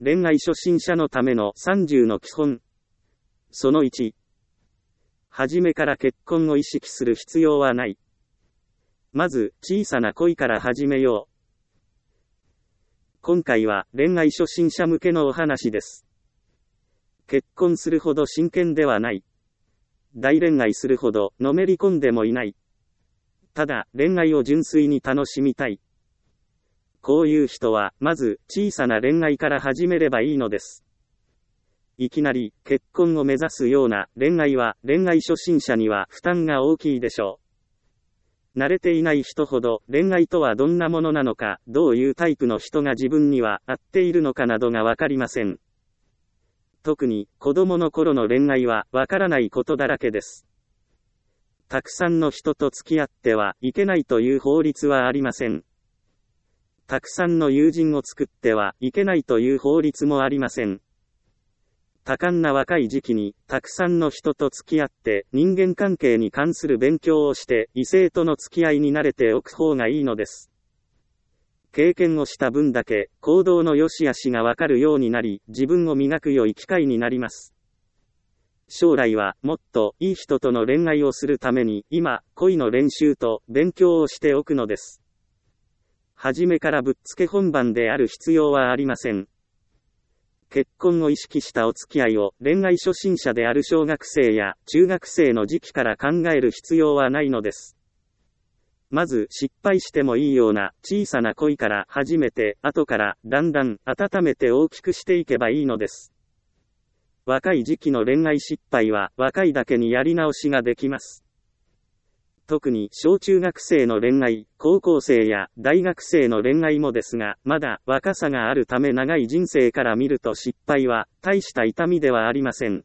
恋愛初心者のための30の基本。その1。初めから結婚を意識する必要はない。まず、小さな恋から始めよう。今回は恋愛初心者向けのお話です。結婚するほど真剣ではない。大恋愛するほどのめり込んでもいない。ただ、恋愛を純粋に楽しみたい。こういう人は、まず、小さな恋愛から始めればいいのです。いきなり、結婚を目指すような恋愛は、恋愛初心者には負担が大きいでしょう。慣れていない人ほど、恋愛とはどんなものなのか、どういうタイプの人が自分には合っているのかなどがわかりません。特に、子供の頃の恋愛は、わからないことだらけです。たくさんの人と付き合ってはいけないという法律はありません。たくさんの友人を作ってはいけないという法律もありません。多感な若い時期に、たくさんの人と付き合って、人間関係に関する勉強をして、異性との付き合いに慣れておく方がいいのです。経験をした分だけ、行動の良し悪しがわかるようになり、自分を磨く良い機会になります。将来は、もっといい人との恋愛をするために、今、恋の練習と勉強をしておくのです。初めからぶっつけ本番である必要はありません。結婚を意識したお付き合いを恋愛初心者である小学生や中学生の時期から考える必要はないのです。まず失敗してもいいような小さな恋から始めて、後からだんだん温めて大きくしていけばいいのです。若い時期の恋愛失敗は若いだけにやり直しができます。特に小中学生の恋愛、高校生や大学生の恋愛もですが、まだ若さがあるため長い人生から見ると失敗は大した痛みではありません。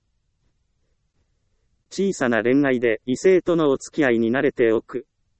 小さな恋愛で異性とのお付き合いに慣れておく。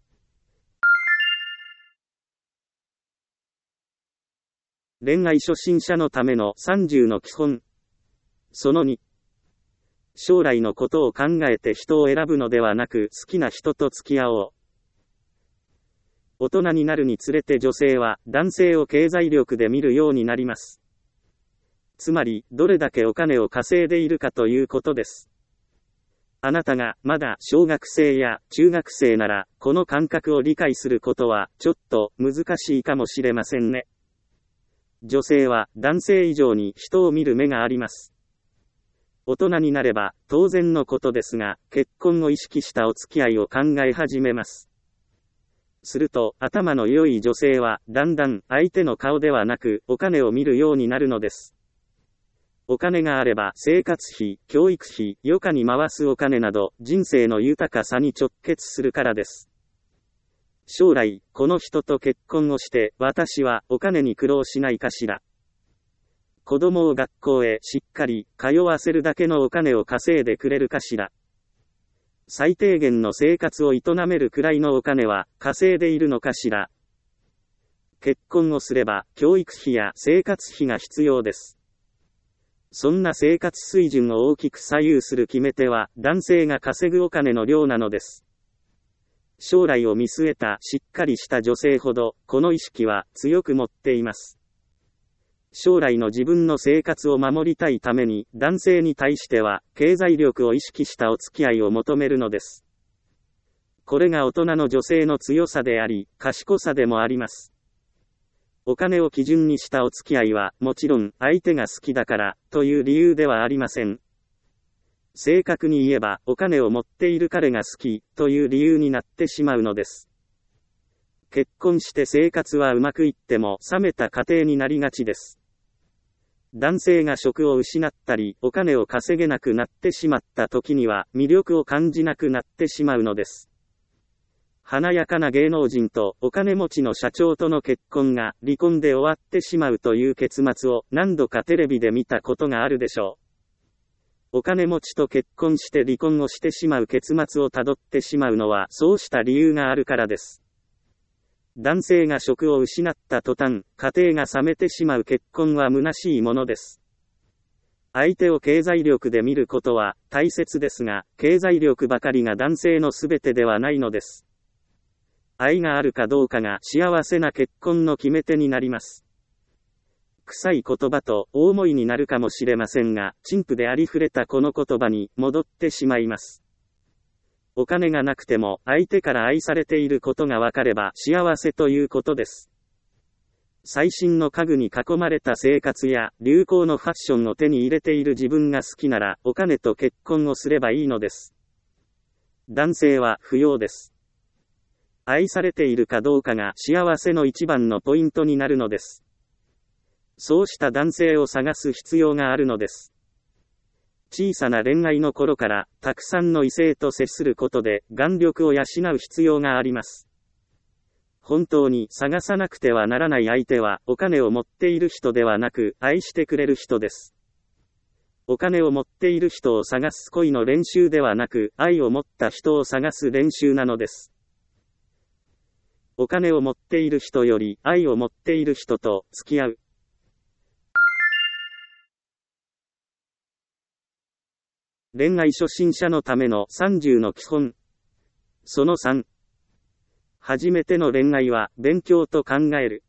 恋愛初心者のための30の基本。その2。将来のことを考えて人を選ぶのではなく、好きな人と付き合おう。大人になるにつれて女性は男性を経済力で見るようになります。つまり、どれだけお金を稼いでいるかということです。あなたがまだ小学生や中学生なら、この感覚を理解することはちょっと難しいかもしれませんね。女性は男性以上に人を見る目があります。大人になれば当然のことですが、結婚を意識したお付き合いを考え始めます。すると、頭の良い女性は、だんだん相手の顔ではなく、お金を見るようになるのです。お金があれば、生活費、教育費、余暇に回すお金など、人生の豊かさに直結するからです。将来、この人と結婚をして、私はお金に苦労しないかしら。子供を学校へしっかり通わせるだけのお金を稼いでくれるかしら。最低限の生活を営めるくらいのお金は稼いでいるのかしら。結婚をすれば教育費や生活費が必要です。そんな生活水準を大きく左右する決め手は男性が稼ぐお金の量なのです。将来を見据えたしっかりした女性ほどこの意識は強く持っています。将来の自分の生活を守りたいために、男性に対しては、経済力を意識したお付き合いを求めるのです。これが大人の女性の強さであり、賢さでもあります。お金を基準にしたお付き合いは、もちろん、相手が好きだから、という理由ではありません。正確に言えば、お金を持っている彼が好き、という理由になってしまうのです。結婚して生活はうまくいっても、冷めた家庭になりがちです。男性が職を失ったり、お金を稼げなくなってしまった時には、魅力を感じなくなってしまうのです。華やかな芸能人とお金持ちの社長との結婚が離婚で終わってしまうという結末を何度かテレビで見たことがあるでしょう。お金持ちと結婚して離婚をしてしまう結末をたどってしまうのはそうした理由があるからです。男性が職を失った途端、家庭が冷めてしまう結婚は虚しいものです。相手を経済力で見ることは大切ですが、経済力ばかりが男性のすべてではないのです。愛があるかどうかが幸せな結婚の決め手になります。 臭い言葉とお思いになるかもしれませんが、陳腐でありふれたこの言葉に戻ってしまいます。お金がなくても相手から愛されていることがわかれば幸せということです。最新の家具に囲まれた生活や流行のファッションを手に入れている自分が好きならお金と結婚をすればいいのです。男性は不要です。愛されているかどうかが幸せの一番のポイントになるのです。そうした男性を探す必要があるのです。小さな恋愛の頃からたくさんの異性と接することで眼力を養う必要があります。本当に探さなくてはならない相手はお金を持っている人ではなく愛してくれる人です。お金を持っている人を探す恋の練習ではなく愛を持った人を探す練習なのです。お金を持っている人より愛を持っている人と付き合う。恋愛初心者のための30の基本。その3。初めての恋愛は勉強と考える。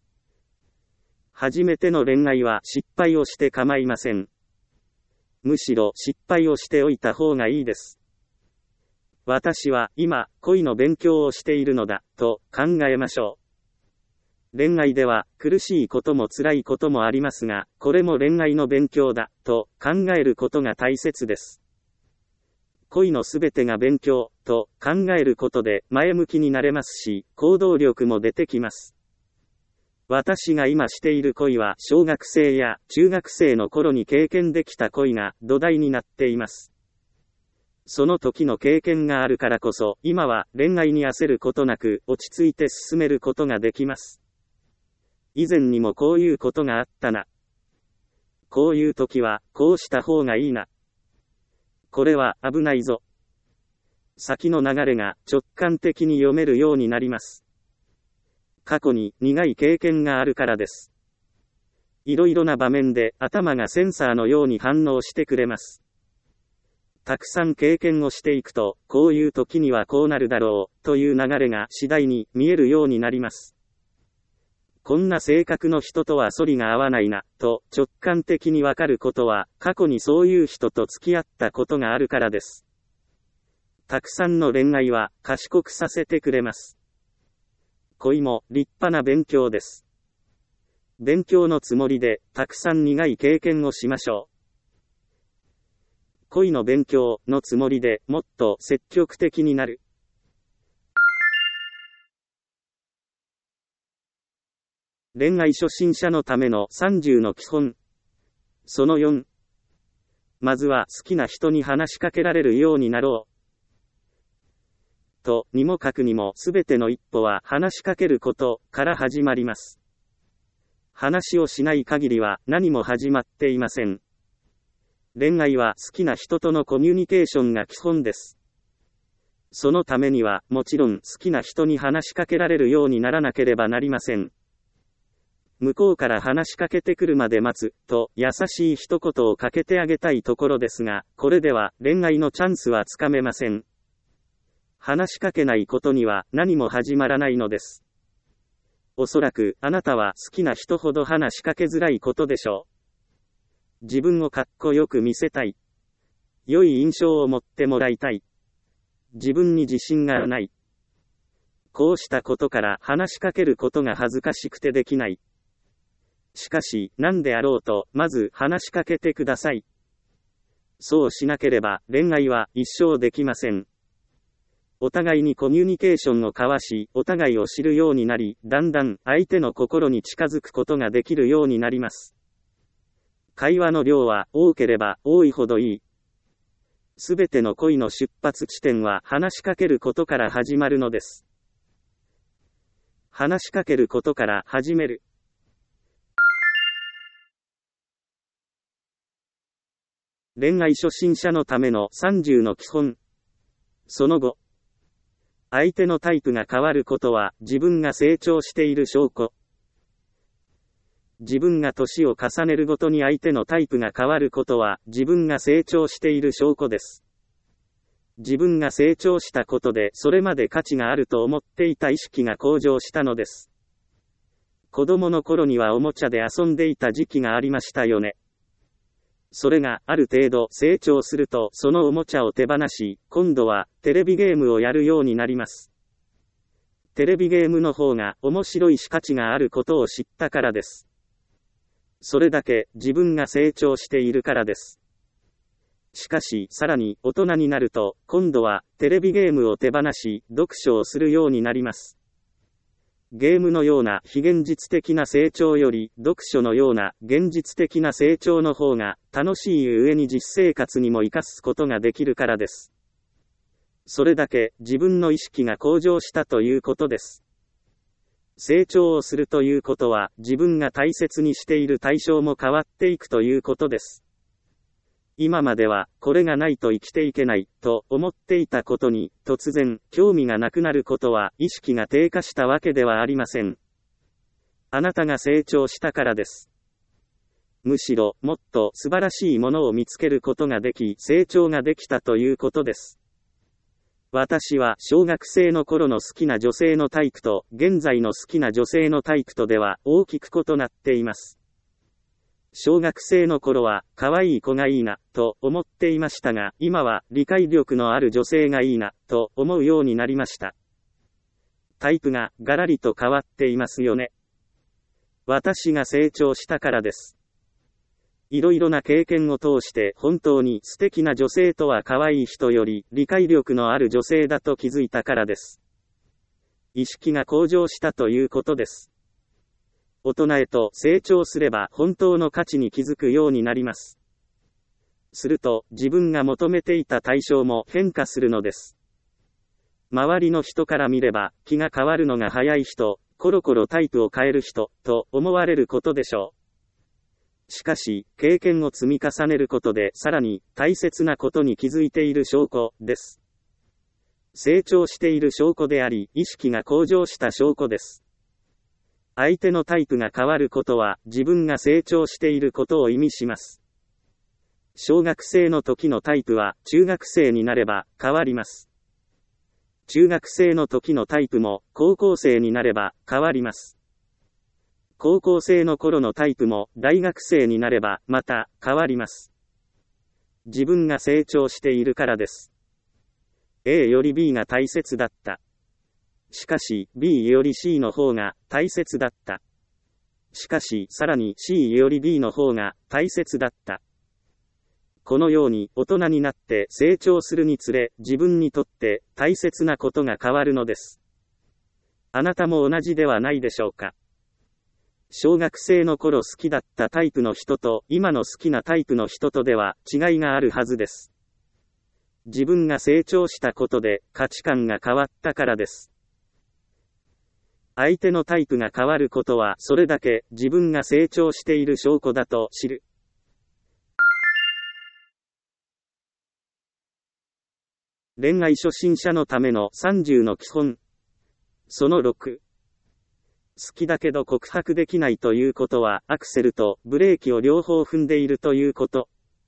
初めての恋愛は失敗をして構いません。むしろ失敗をしておいた方がいいです。私は今恋の勉強をしているのだと考えましょう。恋愛では苦しいことも辛いこともありますが、これも恋愛の勉強だと考えることが大切です。恋のすべてが勉強と考えることで前向きになれますし、行動力も出てきます。私が今している恋は小学生や中学生の頃に経験できた恋が土台になっています。その時の経験があるからこそ、今は恋愛に焦ることなく落ち着いて進めることができます。以前にもこういうことがあったな。こういう時はこうした方がいいな。これは危ないぞ。先の流れが直感的に読めるようになります。過去に苦い経験があるからです。いろいろな場面で頭がセンサーのように反応してくれます。たくさん経験をしていくと、こういう時にはこうなるだろうという流れが次第に見えるようになります。こんな性格の人とは反りが合わないなと直感的にわかることは、過去にそういう人と付き合ったことがあるからです。たくさんの恋愛は賢くさせてくれます。恋も立派な勉強です。勉強のつもりでたくさん苦い経験をしましょう。恋の勉強のつもりでもっと積極的になる。恋愛初心者のための30の基本。その4。まずは好きな人に話しかけられるようになろう。とにもかくにもすべての一歩は話しかけることから始まります。話をしない限りは何も始まっていません。恋愛は好きな人とのコミュニケーションが基本です。そのためにはもちろん好きな人に話しかけられるようにならなければなりません。向こうから話しかけてくるまで待つと優しい一言をかけてあげたいところですが、これでは恋愛のチャンスはつかめません。話しかけないことには何も始まらないのです。おそらくあなたは好きな人ほど話しかけづらいことでしょう。自分をかっこよく見せたい。良い印象を持ってもらいたい。自分に自信がない。こうしたことから話しかけることが恥ずかしくてできない。しかし、何であろうと、まず話しかけてください。そうしなければ恋愛は一生できません。お互いにコミュニケーションを交わし、お互いを知るようになり、だんだん相手の心に近づくことができるようになります。会話の量は多ければ多いほどいい。すべての恋の出発地点は話しかけることから始まるのです。話しかけることから始める。恋愛初心者のための30の基本。その後。相手のタイプが変わることは自分が成長している証拠。自分が年を重ねるごとに相手のタイプが変わることは自分が成長している証拠です。自分が成長したことでそれまで価値があると思っていた意識が向上したのです。 子供の頃にはおもちゃで遊んでいた時期がありましたよね。それがある程度成長するとそのおもちゃを手放し、今度はテレビゲームをやるようになります。テレビゲームの方が面白いし価値があることを知ったからです。それだけ自分が成長しているからです。しかし、さらに大人になると、今度はテレビゲームを手放し、読書をするようになります。ゲームのような非現実的な成長より、読書のような現実的な成長の方が楽しい上に実生活にも活かすことができるからです。それだけ自分の意識が向上したということです。成長をするということは、自分が大切にしている対象も変わっていくということです。今までは、これがないと生きていけない、と思っていたことに、突然、興味がなくなることは、意識が低下したわけではありません。あなたが成長したからです。むしろ、もっと素晴らしいものを見つけることができ、成長ができたということです。私は、小学生の頃の好きな女性のタイプと、現在の好きな女性のタイプとでは、大きく異なっています。小学生の頃は、可愛い子がいいな、と思っていましたが、今は、理解力のある女性がいいな、と思うようになりました。タイプが、ガラリと変わっていますよね。私が成長したからです。いろいろな経験を通して、本当に素敵な女性とは可愛い人より、理解力のある女性だと気づいたからです。意識が向上したということです。大人へと成長すれば本当の価値に気づくようになります。すると自分が求めていた対象も変化するのです。周りの人から見れば気が変わるのが早い人、コロコロタイプを変える人、と思われることでしょう。しかし、経験を積み重ねることでさらに大切なことに気づいている証拠です。成長している証拠であり、意識が向上した証拠です。相手のタイプが変わることは、自分が成長していることを意味します。小学生の時のタイプは、中学生になれば、変わります。中学生の時のタイプも、高校生になれば、変わります。高校生の頃のタイプも、大学生になれば、また、変わります。自分が成長しているからです。A より B が大切だった。しかし、B より C の方が大切だった。しかし、さらに C より B の方が大切だった。このように大人になって成長するにつれ、自分にとって大切なことが変わるのです。あなたも同じではないでしょうか。小学生の頃好きだったタイプの人と今の好きなタイプの人とでは違いがあるはずです。自分が成長したことで価値観が変わったからです。相手のタイプが変わることはそれだけ自分が成長している証拠だと知る。恋愛初心者のための30の基本。その6。好きだけど告白できないということはアクセルとブレーキを両方踏んでいるということ。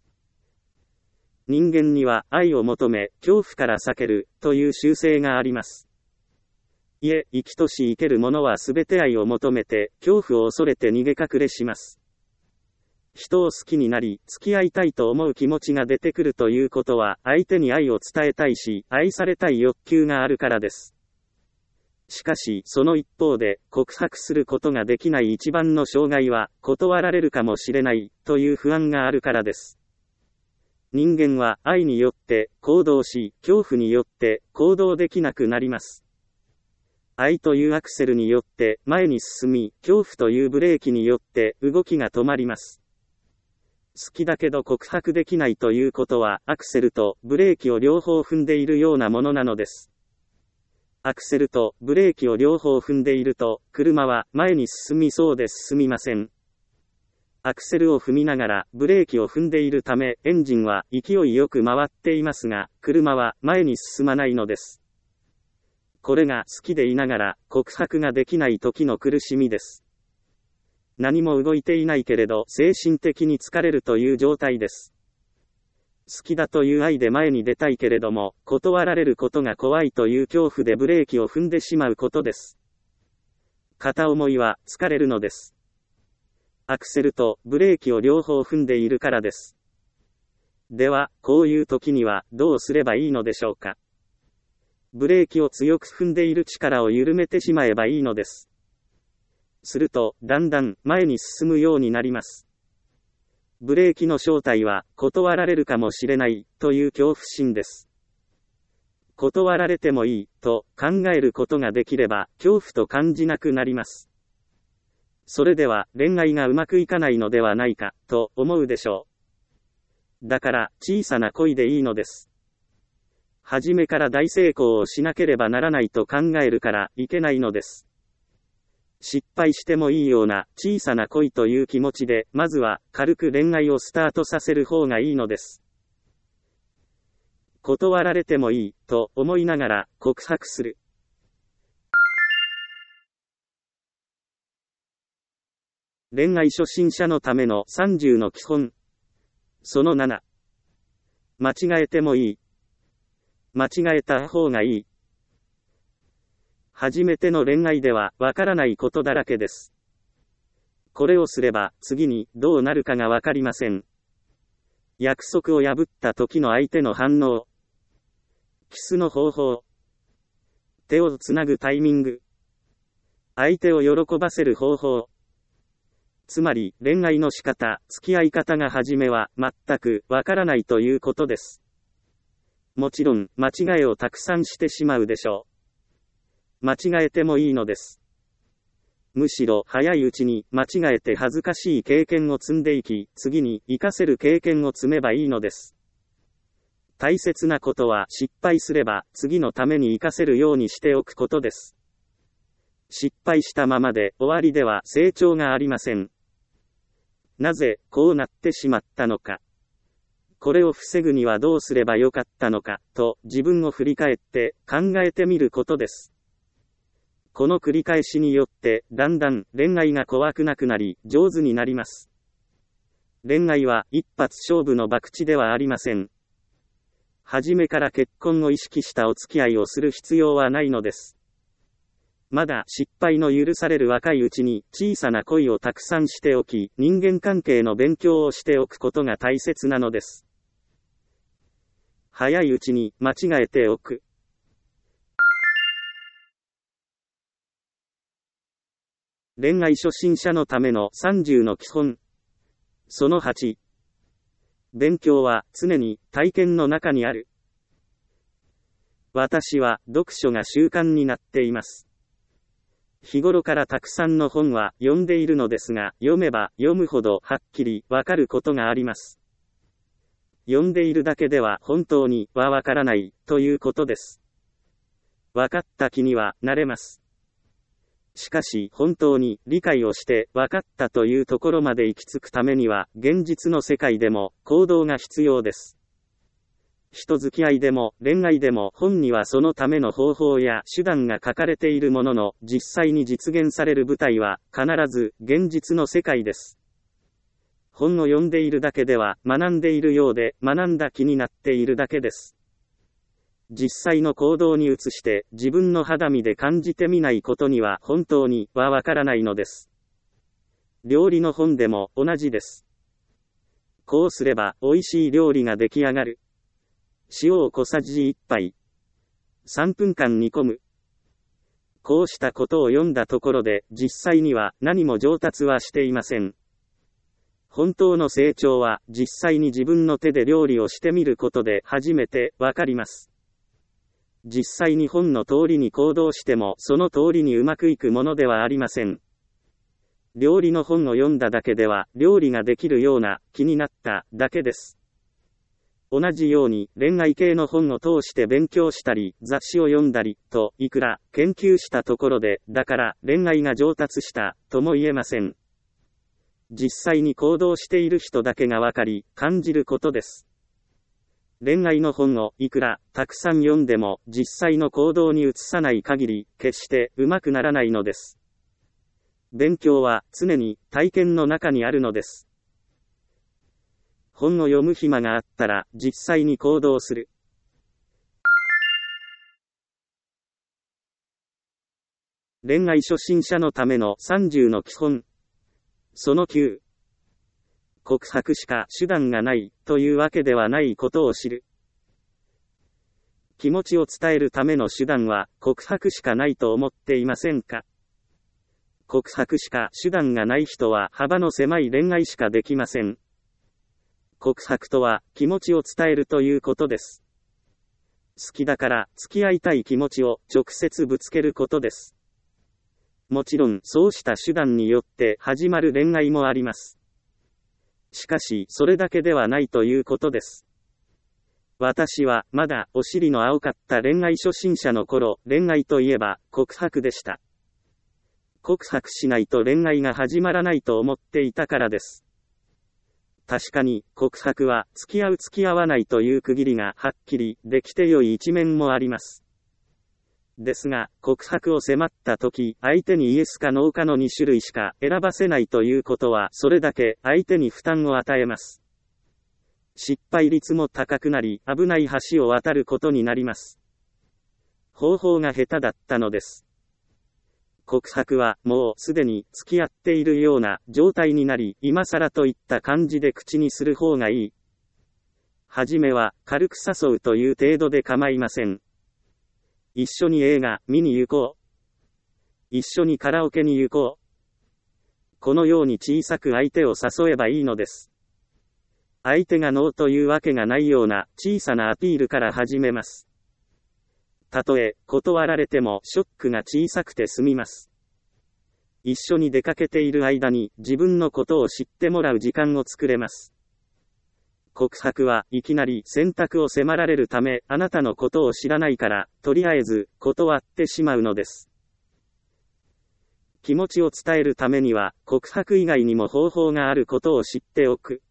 人間には愛を求め、恐怖から避けるという習性があります。いえ、生きとし生ける者はすべて愛を求めて、恐怖を恐れて逃げ隠れします。人を好きになり、付き合いたいと思う気持ちが出てくるということは、相手に愛を伝えたいし、愛されたい欲求があるからです。しかし、その一方で、告白することができない一番の障害は、断られるかもしれない、という不安があるからです。人間は愛によって行動し、恐怖によって行動できなくなります。愛というアクセルによって前に進み、恐怖というブレーキによって動きが止まります。好きだけど告白できないということは、アクセルとブレーキを両方踏んでいるようなものなのです。アクセルとブレーキを両方踏んでいると、車は前に進みそうで進みません。アクセルを踏みながらブレーキを踏んでいるため、エンジンは勢いよく回っていますが、車は前に進まないのです。これが好きでいながら告白ができない時の苦しみです。何も動いていないけれど精神的に疲れるという状態です。好きだという愛で前に出たいけれども、断られることが怖いという恐怖でブレーキを踏んでしまうことです。 片思いは疲れるのです。アクセルとブレーキを両方踏んでいるからです。では、こういう時にはどうすればいいのでしょうか。ブレーキを強く踏んでいる力を緩めてしまえばいいのです。すると、だんだん前に進むようになります。ブレーキの正体は、断られるかもしれない、という恐怖心です。断られてもいい、と考えることができれば、恐怖と感じなくなります。それでは、恋愛がうまくいかないのではないか、と思うでしょう。だから、小さな恋でいいのです。初めから大成功をしなければならないと考えるから、いけないのです。失敗してもいいような小さな恋という気持ちで、まずは軽く恋愛をスタートさせる方がいいのです。断られてもいい、と思いながら告白する。恋愛初心者のための30の基本。その7。間違えてもいい。間違えた方がいい。初めての恋愛ではわからないことだらけです。これをすれば次にどうなるかがわかりません。約束を破った時の相手の反応。キスの方法。手をつなぐタイミング。相手を喜ばせる方法。つまり恋愛の仕方、付き合い方が初めは全くわからないということです。もちろん間違いをたくさんしてしまうでしょう。間違えてもいいのです。むしろ早いうちに間違えて恥ずかしい経験を積んでいき、次に活かせる経験を積めばいいのです。大切なことは失敗すれば次のために活かせるようにしておくことです。失敗したままで終わりでは成長がありません。なぜこうなってしまったのか。これを防ぐにはどうすればよかったのか、と自分を振り返って考えてみることです。この繰り返しによって、だんだん恋愛が怖くなくなり、上手になります。恋愛は一発勝負の博打ではありません。初めから結婚を意識したお付き合いをする必要はないのです。まだ失敗の許される若いうちに小さな恋をたくさんしておき、人間関係の勉強をしておくことが大切なのです。早いうちに間違えておく。恋愛初心者のための30の基本。その8。勉強は常に体験の中にある。私は読書が習慣になっています。日頃からたくさんの本は読んでいるのですが、読めば読むほどはっきりわかることがあります。読んでいるだけでは本当にはわからないということです。わかった気にはなれます。しかし本当に理解をして分かったというところまで行き着くためには現実の世界でも行動が必要です。人付き合いでも恋愛でも本にはそのための方法や手段が書かれているものの実際に実現される舞台は必ず現実の世界です。本を読んでいるだけでは学んでいるようで学んだ気になっているだけです。実際の行動に移して自分の肌身で感じてみないことには本当にはわからないのです。料理の本でも同じです。こうすれば美味しい料理が出来上がる。塩を小さじ1杯。3分間煮込む。こうしたことを読んだところで実際には何も上達はしていません。本当の成長は実際に自分の手で料理をしてみることで初めてわかります。実際に本の通りに行動してもその通りにうまくいくものではありません。料理の本を読んだだけでは料理ができるような気になっただけです。同じように恋愛系の本を通して勉強したり雑誌を読んだりといくら研究したところでだから恋愛が上達したとも言えません。実際に行動している人だけがわかり感じることです。恋愛の本をいくらたくさん読んでも実際の行動に移さない限り決してうまくならないのです。勉強は常に体験の中にあるのです。本を読む暇があったら実際に行動する。 恋愛初心者のための30の基本。その9。告白しか手段がないというわけではないことを知る。気持ちを伝えるための手段は告白しかないと思っていませんか？告白しか手段がない人は幅の狭い恋愛しかできません。告白とは気持ちを伝えるということです。好きだから付き合いたい気持ちを直接ぶつけることです。もちろんそうした手段によって始まる恋愛もあります。しかしそれだけではないということです。私はまだお尻の青かった恋愛初心者の頃、恋愛といえば告白でした。告白しないと恋愛が始まらないと思っていたからです。確かに告白は付き合う付き合わないという区切りがはっきりできて良い一面もあります。ですが、告白を迫った時、相手にイエスかノーかの2種類しか選ばせないということは、それだけ相手に負担を与えます。失敗率も高くなり、危ない橋を渡ることになります。方法が下手だったのです。告白はもうすでに付き合っているような状態になり、今更といった感じで口にする方がいい。はじめは軽く誘うという程度で構いません。一緒に映画見に行こう。一緒にカラオケに行こう。このように小さく相手を誘えばいいのです。相手がノーというわけがないような小さなアピールから始めます。たとえ断られてもショックが小さくて済みます。一緒に出かけている間に自分のことを知ってもらう時間を作れます。告白はいきなり選択を迫られるため、あなたのことを知らないから、とりあえず断ってしまうのです。気持ちを伝えるためには、告白以外にも方法があることを知っておく。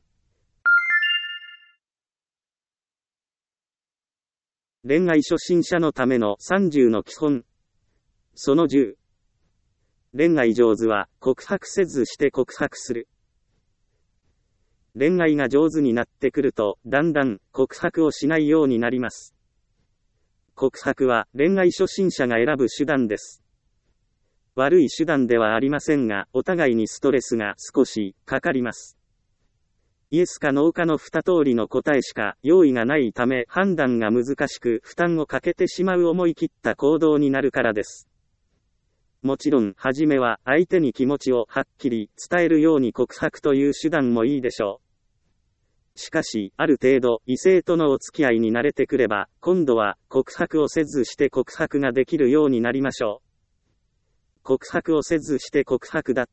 恋愛初心者のための30の基本。その10。恋愛上手は告白せずして告白する。恋愛が上手になってくると、だんだん告白をしないようになります。告白は恋愛初心者が選ぶ手段です。悪い手段ではありませんが、お互いにストレスが少しかかります。イエスかノーかの2通りの答えしか用意がないため、判断が難しく負担をかけてしまう思い切った行動になるからです。もちろん、はじめは相手に気持ちをはっきり伝えるように告白という手段もいいでしょう。しかし、ある程度異性とのお付き合いに慣れてくれば、今度は告白をせずして告白ができるようになりましょう。告白をせずして告白だって。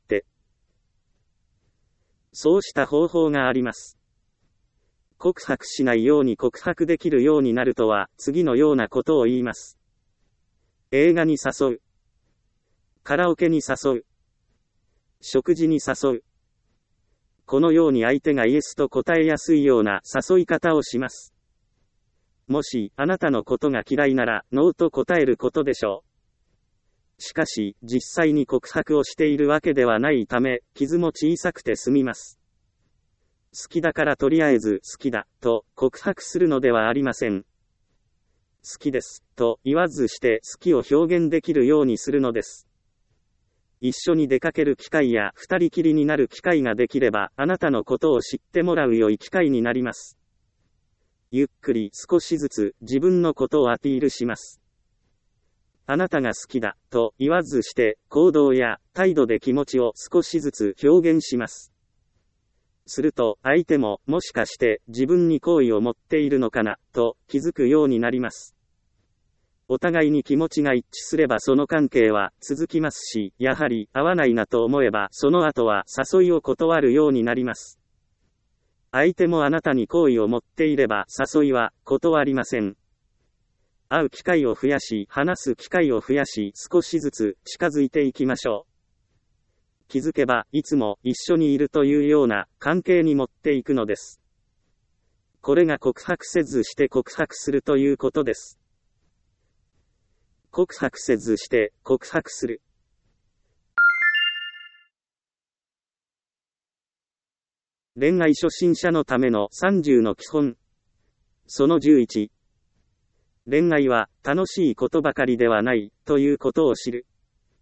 そうした方法があります。告白しないように告白できるようになるとは、次のようなことを言います。映画に誘う。カラオケに誘う。食事に誘う。このように相手がイエスと答えやすいような誘い方をします。もし、あなたのことが嫌いなら、ノーと答えることでしょう。しかし、実際に告白をしているわけではないため、傷も小さくて済みます。好きだからとりあえず好きだ、と告白するのではありません。好きです、と言わずして好きを表現できるようにするのです。一緒に出かける機会や二人きりになる機会ができれば、あなたのことを知ってもらう良い機会になります。ゆっくり少しずつ自分のことをアピールします。あなたが好きだ、と言わずして、行動や態度で気持ちを少しずつ表現します。すると、相手も、もしかして自分に好意を持っているのかな、と気づくようになります。お互いに気持ちが一致すればその関係は続きますし、やはり合わないなと思えばその後は誘いを断るようになります。相手もあなたに好意を持っていれば誘いは断りません。会う機会を増やし、話す機会を増やし、少しずつ近づいていきましょう。気づけば、いつも一緒にいるというような関係に持っていくのです。これが告白せずして告白するということです。告白せずして告白する。恋愛初心者のための30の基本。その11。恋愛は楽しいことばかりではないということを知る。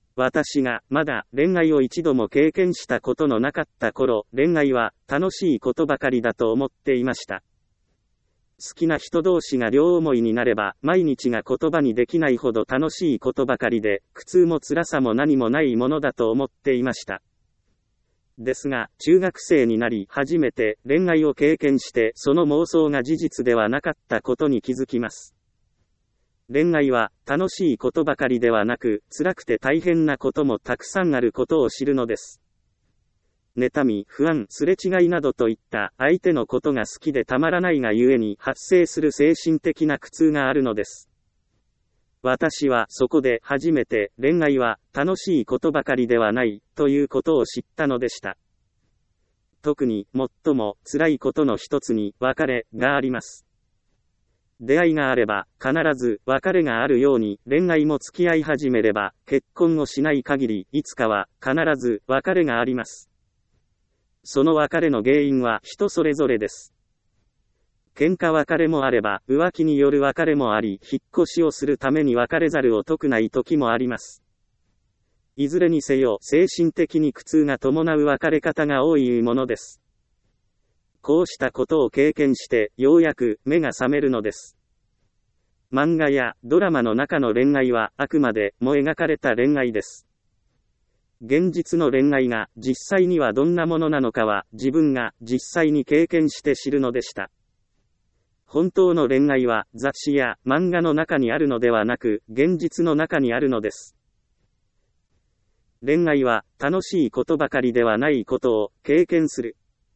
私がまだ恋愛を一度も経験したことのなかった頃、恋愛は楽しいことばかりだと思っていました。好きな人同士が両思いになれば、毎日が言葉にできないほど楽しいことばかりで、苦痛も辛さも何もないものだと思っていました。ですが、中学生になり初めて恋愛を経験して、その妄想が事実ではなかったことに気づきます。恋愛は楽しいことばかりではなく、辛くて大変なこともたくさんあることを知るのです。妬み、不安、すれ違いなどといった相手のことが好きでたまらないがゆえに発生する精神的な苦痛があるのです。私はそこで初めて恋愛は楽しいことばかりではないということを知ったのでした。特に最も辛いことの一つに別れがあります。出会いがあれば必ず別れがあるように、恋愛も付き合い始めれば結婚をしない限りいつかは必ず別れがあります。その別れの原因は人それぞれです。喧嘩別れもあれば浮気による別れもあり、引っ越しをするために別れざるを得ない時もあります。いずれにせよ精神的に苦痛が伴う別れ方が多いものです。こうしたことを経験して、ようやく目が覚めるのです。漫画やドラマの中の恋愛はあくまでも描かれた恋愛です。現実の恋愛が実際にはどんなものなのかは自分が実際に経験して知るのでした。本当の恋愛は雑誌や漫画の中にあるのではなく、現実の中にあるのです。恋愛は楽しいことばかりではないことを経験する。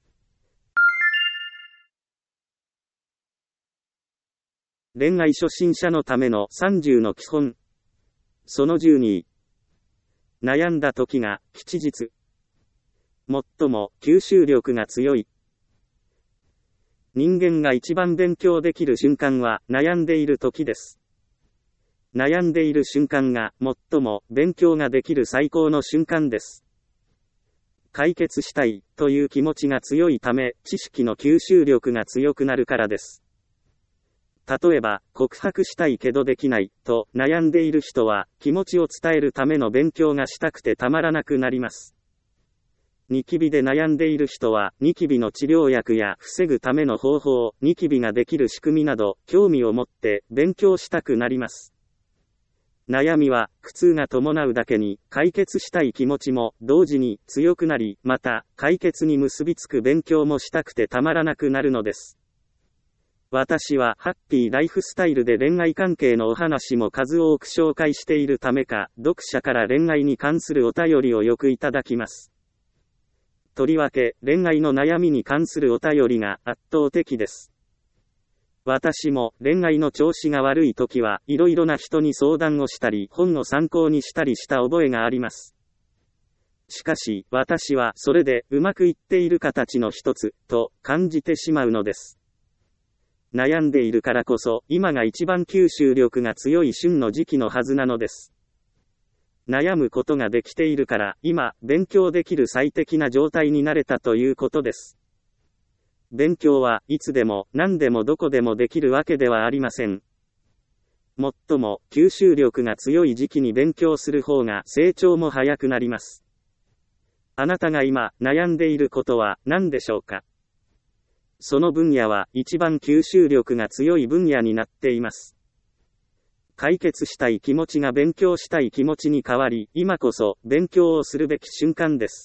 恋愛初心者のための30の基本。その12。悩んだ時が吉日。最も吸収力が強い。人間が一番勉強できる瞬間は悩んでいる時です。悩んでいる瞬間が最も勉強ができる最高の瞬間です。解決したいという気持ちが強いため、知識の吸収力が強くなるからです。例えば、告白したいけどできないと悩んでいる人は、気持ちを伝えるための勉強がしたくてたまらなくなります。ニキビで悩んでいる人は、ニキビの治療薬や防ぐための方法、ニキビができる仕組みなど、興味を持って勉強したくなります。悩みは苦痛が伴うだけに、解決したい気持ちも同時に強くなり、また解決に結びつく勉強もしたくてたまらなくなるのです。私はハッピーライフスタイルで恋愛関係のお話も数多く紹介しているためか、読者から恋愛に関するお便りをよくいただきます。とりわけ、恋愛の悩みに関するお便りが圧倒的です。私も恋愛の調子が悪い時はいろいろな人に相談をしたり、本を参考にしたりした覚えがあります。しかし、私はそれでうまくいっている形の一つ、と感じてしまうのです。悩んでいるからこそ、今が一番吸収力が強い旬の時期のはずなのです。悩むことができているから、今、勉強できる最適な状態になれたということです。勉強はいつでも、何でもどこでもできるわけではありません。最も、吸収力が強い時期に勉強する方が成長も早くなります。あなたが今、悩んでいることは何でしょうか？その分野は一番吸収力が強い分野になっています。解決したい気持ちが勉強したい気持ちに変わり、今こそ勉強をするべき瞬間です。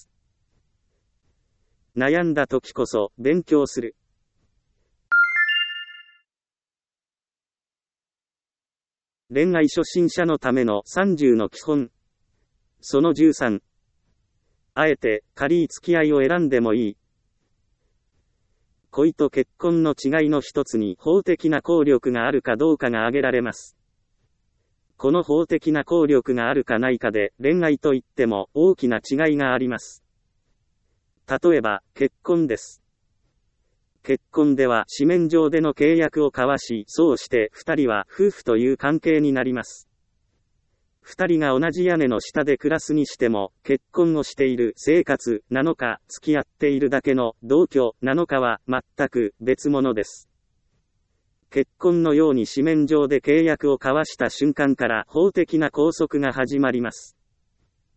悩んだ時こそ勉強する。恋愛初心者のための30の基本。その13。あえて軽い付き合いを選んでもいい。恋と結婚の違いの一つに法的な効力があるかどうかが挙げられます。この法的な効力があるかないかで恋愛といっても大きな違いがあります。例えば、結婚です。結婚では紙面上での契約を交わし、そうして二人は夫婦という関係になります。二人が同じ屋根の下で暮らすにしても、結婚をしている生活なのか、付き合っているだけの同居なのかは全く別物です。結婚のように紙面上で契約を交わした瞬間から法的な拘束が始まります。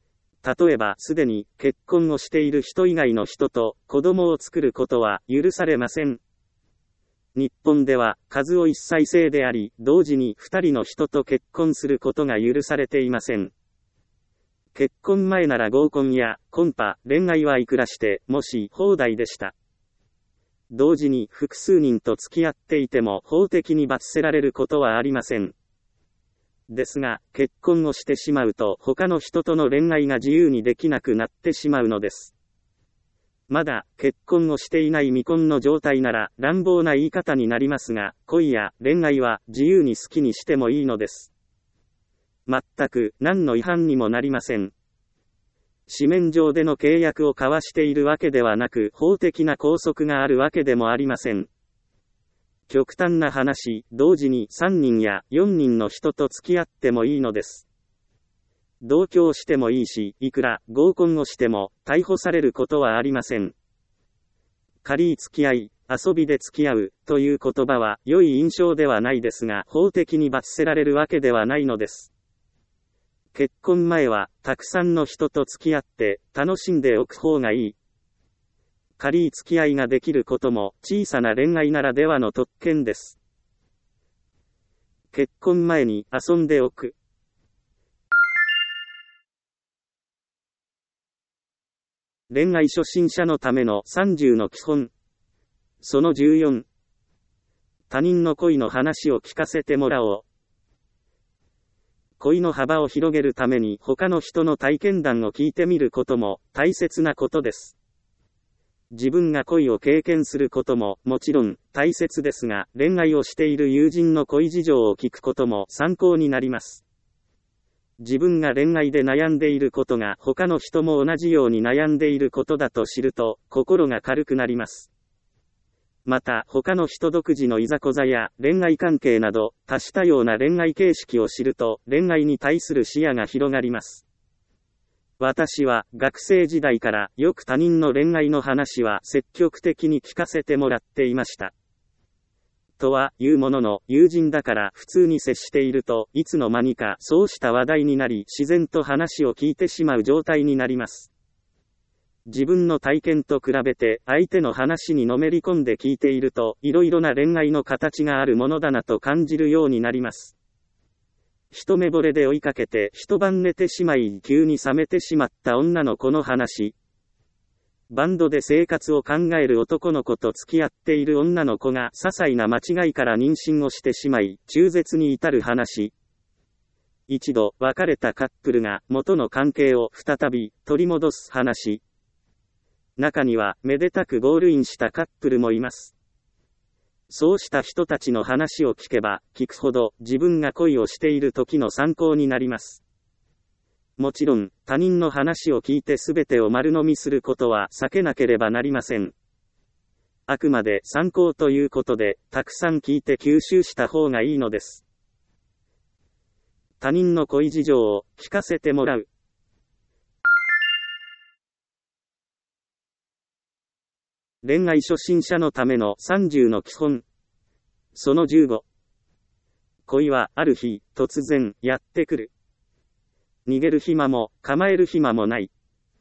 例えばすでに結婚をしている人以外の人と子供を作ることは許されません。日本では数を一妻制であり、同時に2人の人と結婚することが許されていません。結婚前なら合コンやコンパ、恋愛はいくらしてもし放題でした。同時に複数人と付き合っていても法的に罰せられることはありません。ですが、結婚をしてしまうと他の人との恋愛が自由にできなくなってしまうのです。まだ結婚をしていない未婚の状態なら乱暴な言い方になりますが、恋や恋愛は自由に好きにしてもいいのです。全く何の違反にもなりません。紙面上での契約を交わしているわけではなく、法的な拘束があるわけでもありません。極端な話、同時に3人や4人の人と付き合ってもいいのです。同居してもいいし、いくら合コンをしても逮捕されることはありません。仮付き合い、遊びで付き合うという言葉は良い印象ではないですが、法的に罰せられるわけではないのです。結婚前はたくさんの人と付き合って楽しんでおく方がいい。仮付き合いができることも小さな恋愛ならではの特権です。結婚前に遊んでおく。恋愛初心者のための30の基本。その14。他人の恋の話を聞かせてもらおう。恋の幅を広げるために他の人の体験談を聞いてみることも大切なことです。自分が恋を経験することももちろん大切ですが、恋愛をしている友人の恋事情を聞くことも参考になります。自分が恋愛で悩んでいることが他の人も同じように悩んでいることだと知ると心が軽くなります。また他の人独自のいざこざや恋愛関係など多種多様な恋愛形式を知ると恋愛に対する視野が広がります。私は学生時代からよく他人の恋愛の話は積極的に聞かせてもらっていました。とはいうものの、友人だから普通に接しているといつの間にかそうした話題になり、自然と話を聞いてしまう状態になります。自分の体験と比べて相手の話にのめり込んで聞いていると、いろいろな恋愛の形があるものだなと感じるようになります。一目惚れで追いかけて一晩寝てしまい急に冷めてしまった女の子の話。バンドで生活を考える男の子と付き合っている女の子が些細な間違いから妊娠をしてしまい、中絶に至る話。一度別れたカップルが元の関係を再び取り戻す話。中にはめでたくゴールインしたカップルもいます。そうした人たちの話を聞けば聞くほど自分が恋をしている時の参考になります。もちろん、他人の話を聞いて全てを丸飲みすることは避けなければなりません。あくまで参考ということで、たくさん聞いて吸収した方がいいのです。他人の恋事情を聞かせてもらう。恋愛初心者のための30の基本。その15。恋はある日、突然、やってくる。逃げる暇も、構える暇もない。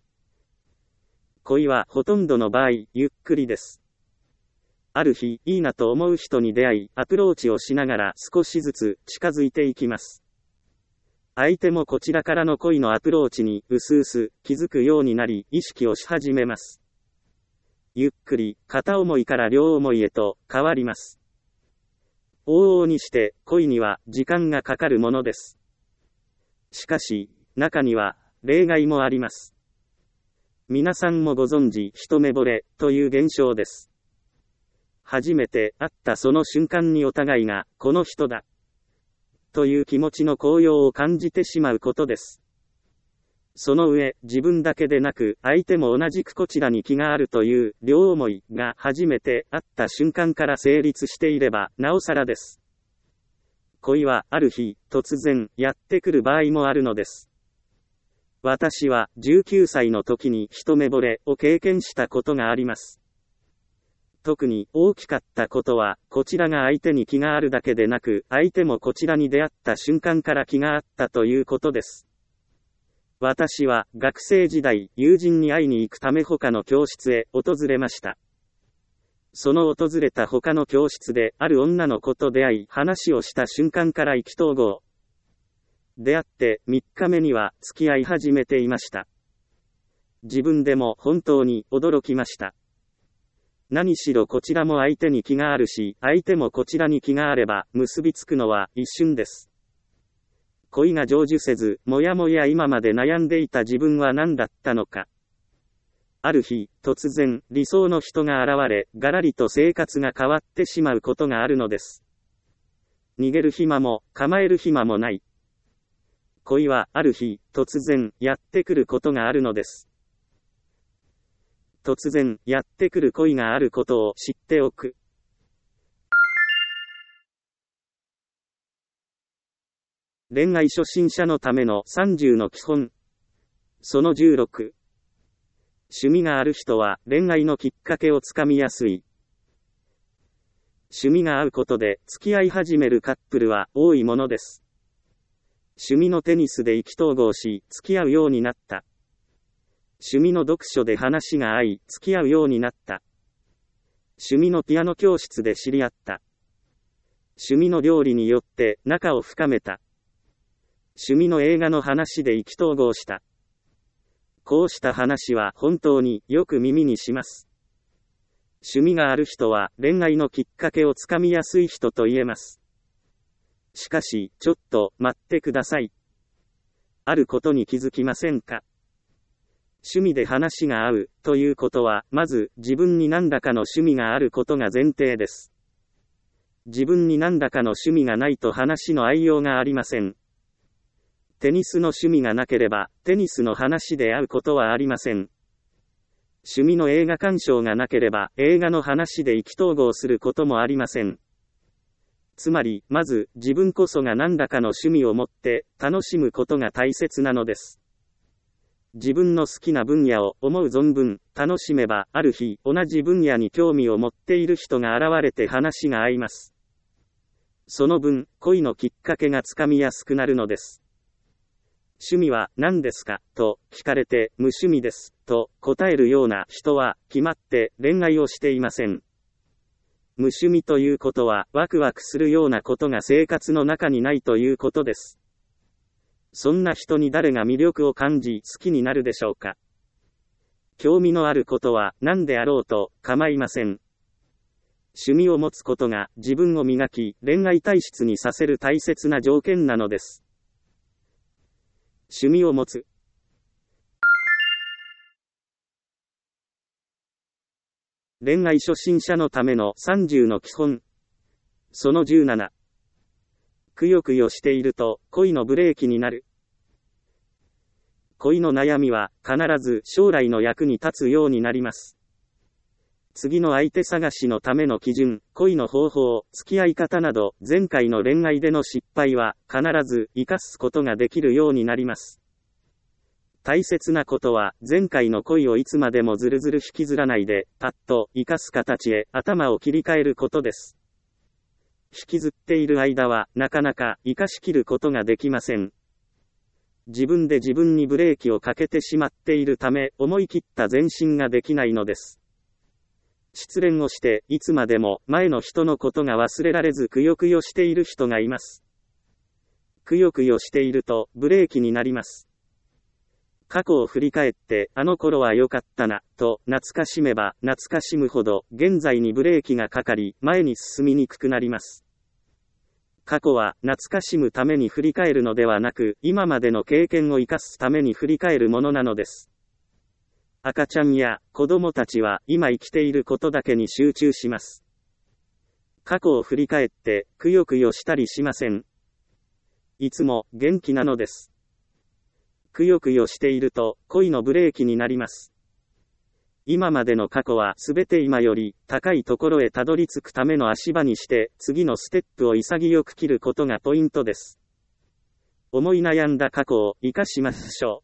恋はほとんどの場合、ゆっくりです。ある日、いいなと思う人に出会い、アプローチをしながら少しずつ近づいていきます。相手もこちらからの恋のアプローチに、うすうす気づくようになり、意識をし始めます。ゆっくり、片思いから両思いへと変わります。往々にして、恋には時間がかかるものです。しかし、中には例外もあります。皆さんもご存知、一目惚れという現象です。初めて会ったその瞬間にお互いが、この人だという気持ちの高揚を感じてしまうことです。その上、自分だけでなく、相手も同じくこちらに気があるという両思いが初めて会った瞬間から成立していれば、なおさらです。恋はある日、突然、やってくる場合もあるのです。私は、19歳の時に一目惚れを経験したことがあります。特に大きかったことは、こちらが相手に気があるだけでなく、相手もこちらに出会った瞬間から気があったということです。 私は学生時代、友人に会いに行くため他の教室へ訪れました。その訪れた他の教室である女の子と出会い話をした瞬間から意気投合。出会って3日目には付き合い始めていました。自分でも本当に驚きました。何しろこちらも相手に気があるし、相手もこちらに気があれば結びつくのは一瞬です。恋が成就せず、もやもや今まで悩んでいた自分は何だったのか。ある日、突然、理想の人が現れ、がらりと生活が変わってしまうことがあるのです。逃げる暇も、構える暇もない。恋は、ある日、突然、やってくることがあるのです。突然、やってくる恋があることを知っておく。恋愛初心者のための30の基本。その16。趣味がある人は恋愛のきっかけをつかみやすい。趣味が合うことで付き合い始めるカップルは多いものです。趣味のテニスで意気投合し付き合うようになった。趣味の読書で話が合い付き合うようになった。趣味のピアノ教室で知り合った。趣味の料理によって仲を深めた。趣味の映画の話で意気投合した。こうした話は本当によく耳にします。趣味がある人は恋愛のきっかけをつかみやすい人と言えます。しかし、ちょっと待ってください。あることに気づきませんか？趣味で話が合うということは、まず自分に何らかの趣味があることが前提です。自分に何らかの趣味がないと話の合いようがありません。テニスの趣味がなければ、テニスの話で合うことはありません。趣味の映画鑑賞がなければ、映画の話で意気投合することもありません。つまり、まず、自分こそが何らかの趣味を持って、楽しむことが大切なのです。自分の好きな分野を思う存分、楽しめば、ある日、同じ分野に興味を持っている人が現れて話が合います。その分、恋のきっかけがつかみやすくなるのです。趣味は何ですかと聞かれて無趣味ですと答えるような人は決まって恋愛をしていません。無趣味ということはワクワクするようなことが生活の中にないということです。そんな人に誰が魅力を感じ好きになるでしょうか。興味のあることは何であろうと構いません。趣味を持つことが自分を磨き恋愛体質にさせる大切な条件なのです。趣味を持つ。恋愛初心者のための30の基本。その17。くよくよしていると恋のブレーキになる。恋の悩みは必ず将来の役に立つようになります。次の相手探しのための基準、恋の方法、付き合い方など、前回の恋愛での失敗は必ず生かすことができるようになります。大切なことは、前回の恋をいつまでもずるずる引きずらないで、パッと生かす形へ頭を切り替えることです。引きずっている間は、なかなか生かしきることができません。自分で自分にブレーキをかけてしまっているため、思い切った前進ができないのです。失恋をして、いつまでも前の人のことが忘れられずくよくよしている人がいます。くよくよしていると、ブレーキになります。過去を振り返って、あの頃は良かったな、と懐かしめば懐かしむほど、現在にブレーキがかかり、前に進みにくくなります。過去は懐かしむために振り返るのではなく、今までの経験を生かすために振り返るものなのです。赤ちゃんや子供たちは今生きていることだけに集中します。過去を振り返ってくよくよしたりしません。いつも元気なのです。くよくよしていると恋のブレーキになります。今までの過去はすべて今より高いところへたどり着くための足場にして次のステップを潔く切ることがポイントです。思い悩んだ過去を生かしましょう。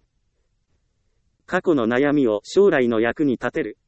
過去の悩みを将来の役に立てる。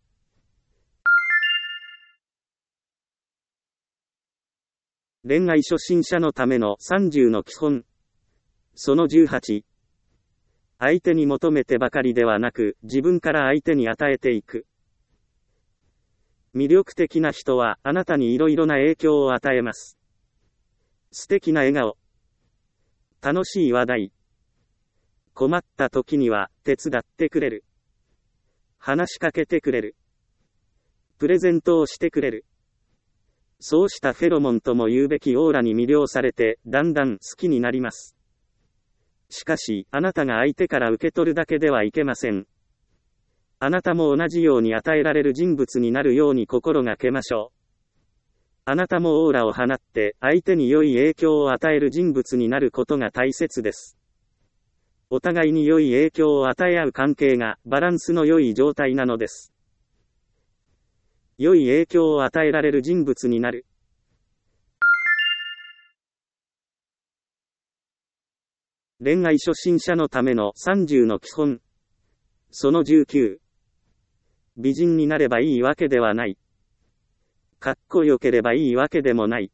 恋愛初心者のための30の基本。その18。 相手に求めてばかりではなく、自分から相手に与えていく。魅力的な人はあなたにいろいろな影響を与えます。素敵な笑顔。楽しい話題。困った時には手伝ってくれる。話しかけてくれる。プレゼントをしてくれる。そうしたフェロモンとも言うべきオーラに魅了されて、だんだん好きになります。しかし、あなたが相手から受け取るだけではいけません。あなたも同じように与えられる人物になるように心がけましょう。あなたもオーラを放って、相手に良い影響を与える人物になることが大切です。お互いに良い影響を与え合う関係が、バランスの良い状態なのです。良い影響を与えられる人物になる。恋愛初心者のための30の基本。その19。美人になればいいわけではない。かっこよければいいわけでもない。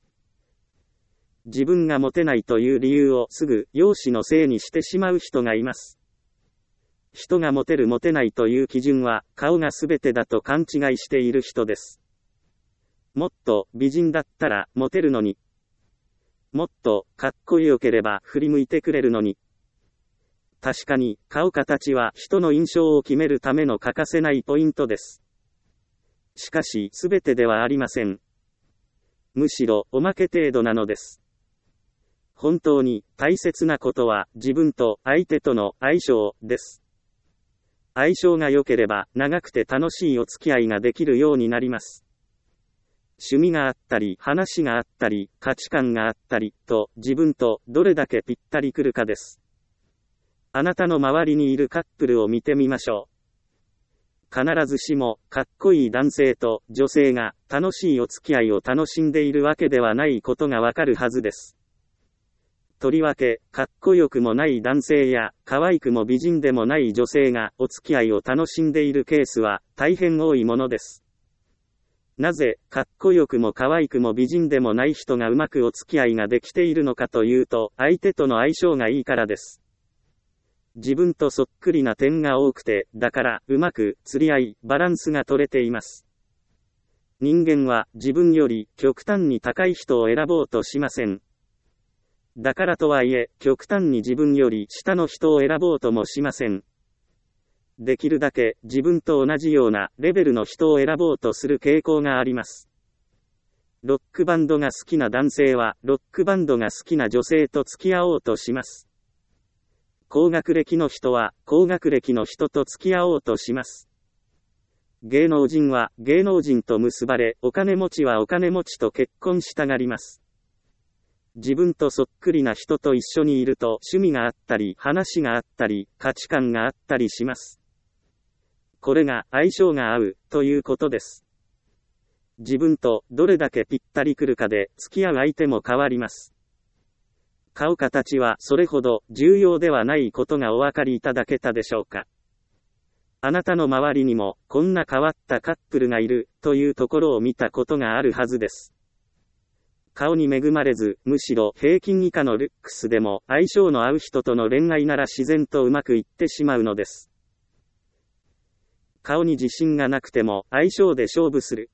自分がモテないという理由をすぐ容姿のせいにしてしまう人がいます。人がモテるモテないという基準は顔が全てだと勘違いしている人です。もっと美人だったらモテるのに。もっとかっこよければ振り向いてくれるのに。確かに顔形は人の印象を決めるための欠かせないポイントです。しかし全てではありません。むしろおまけ程度なのです。本当に大切なことは自分と相手との相性です。相性が良ければ長くて楽しいお付き合いができるようになります。趣味があったり話があったり価値観があったりと自分とどれだけぴったりくるかです。あなたの周りにいるカップルを見てみましょう。必ずしもかっこいい男性と女性が楽しいお付き合いを楽しんでいるわけではないことがわかるはずです。とりわけ、かっこよくもない男性や、可愛くも美人でもない女性がお付き合いを楽しんでいるケースは、大変多いものです。なぜ、かっこよくも可愛くも美人でもない人がうまくお付き合いができているのかというと、相手との相性がいいからです。自分とそっくりな点が多くて、だから、うまく、釣り合い、バランスが取れています。人間は、自分より、極端に高い人を選ぼうとしません。だからとはいえ、極端に自分より下の人を選ぼうともしません。できるだけ自分と同じようなレベルの人を選ぼうとする傾向があります。ロックバンドが好きな男性は、ロックバンドが好きな女性と付き合おうとします。高学歴の人は、高学歴の人と付き合おうとします。芸能人は芸能人と結ばれ、お金持ちはお金持ちと結婚したがります。自分とそっくりな人と一緒にいると趣味があったり話があったり価値観があったりします。これが相性が合うということです。自分とどれだけぴったりくるかで付き合う相手も変わります。顔形はそれほど重要ではないことがお分かりいただけたでしょうか。あなたの周りにもこんな変わったカップルがいるというところを見たことがあるはずです。顔に恵まれず、むしろ平均以下のルックスでも相性の合う人との恋愛なら自然とうまくいってしまうのです。顔に自信がなくても相性で勝負する。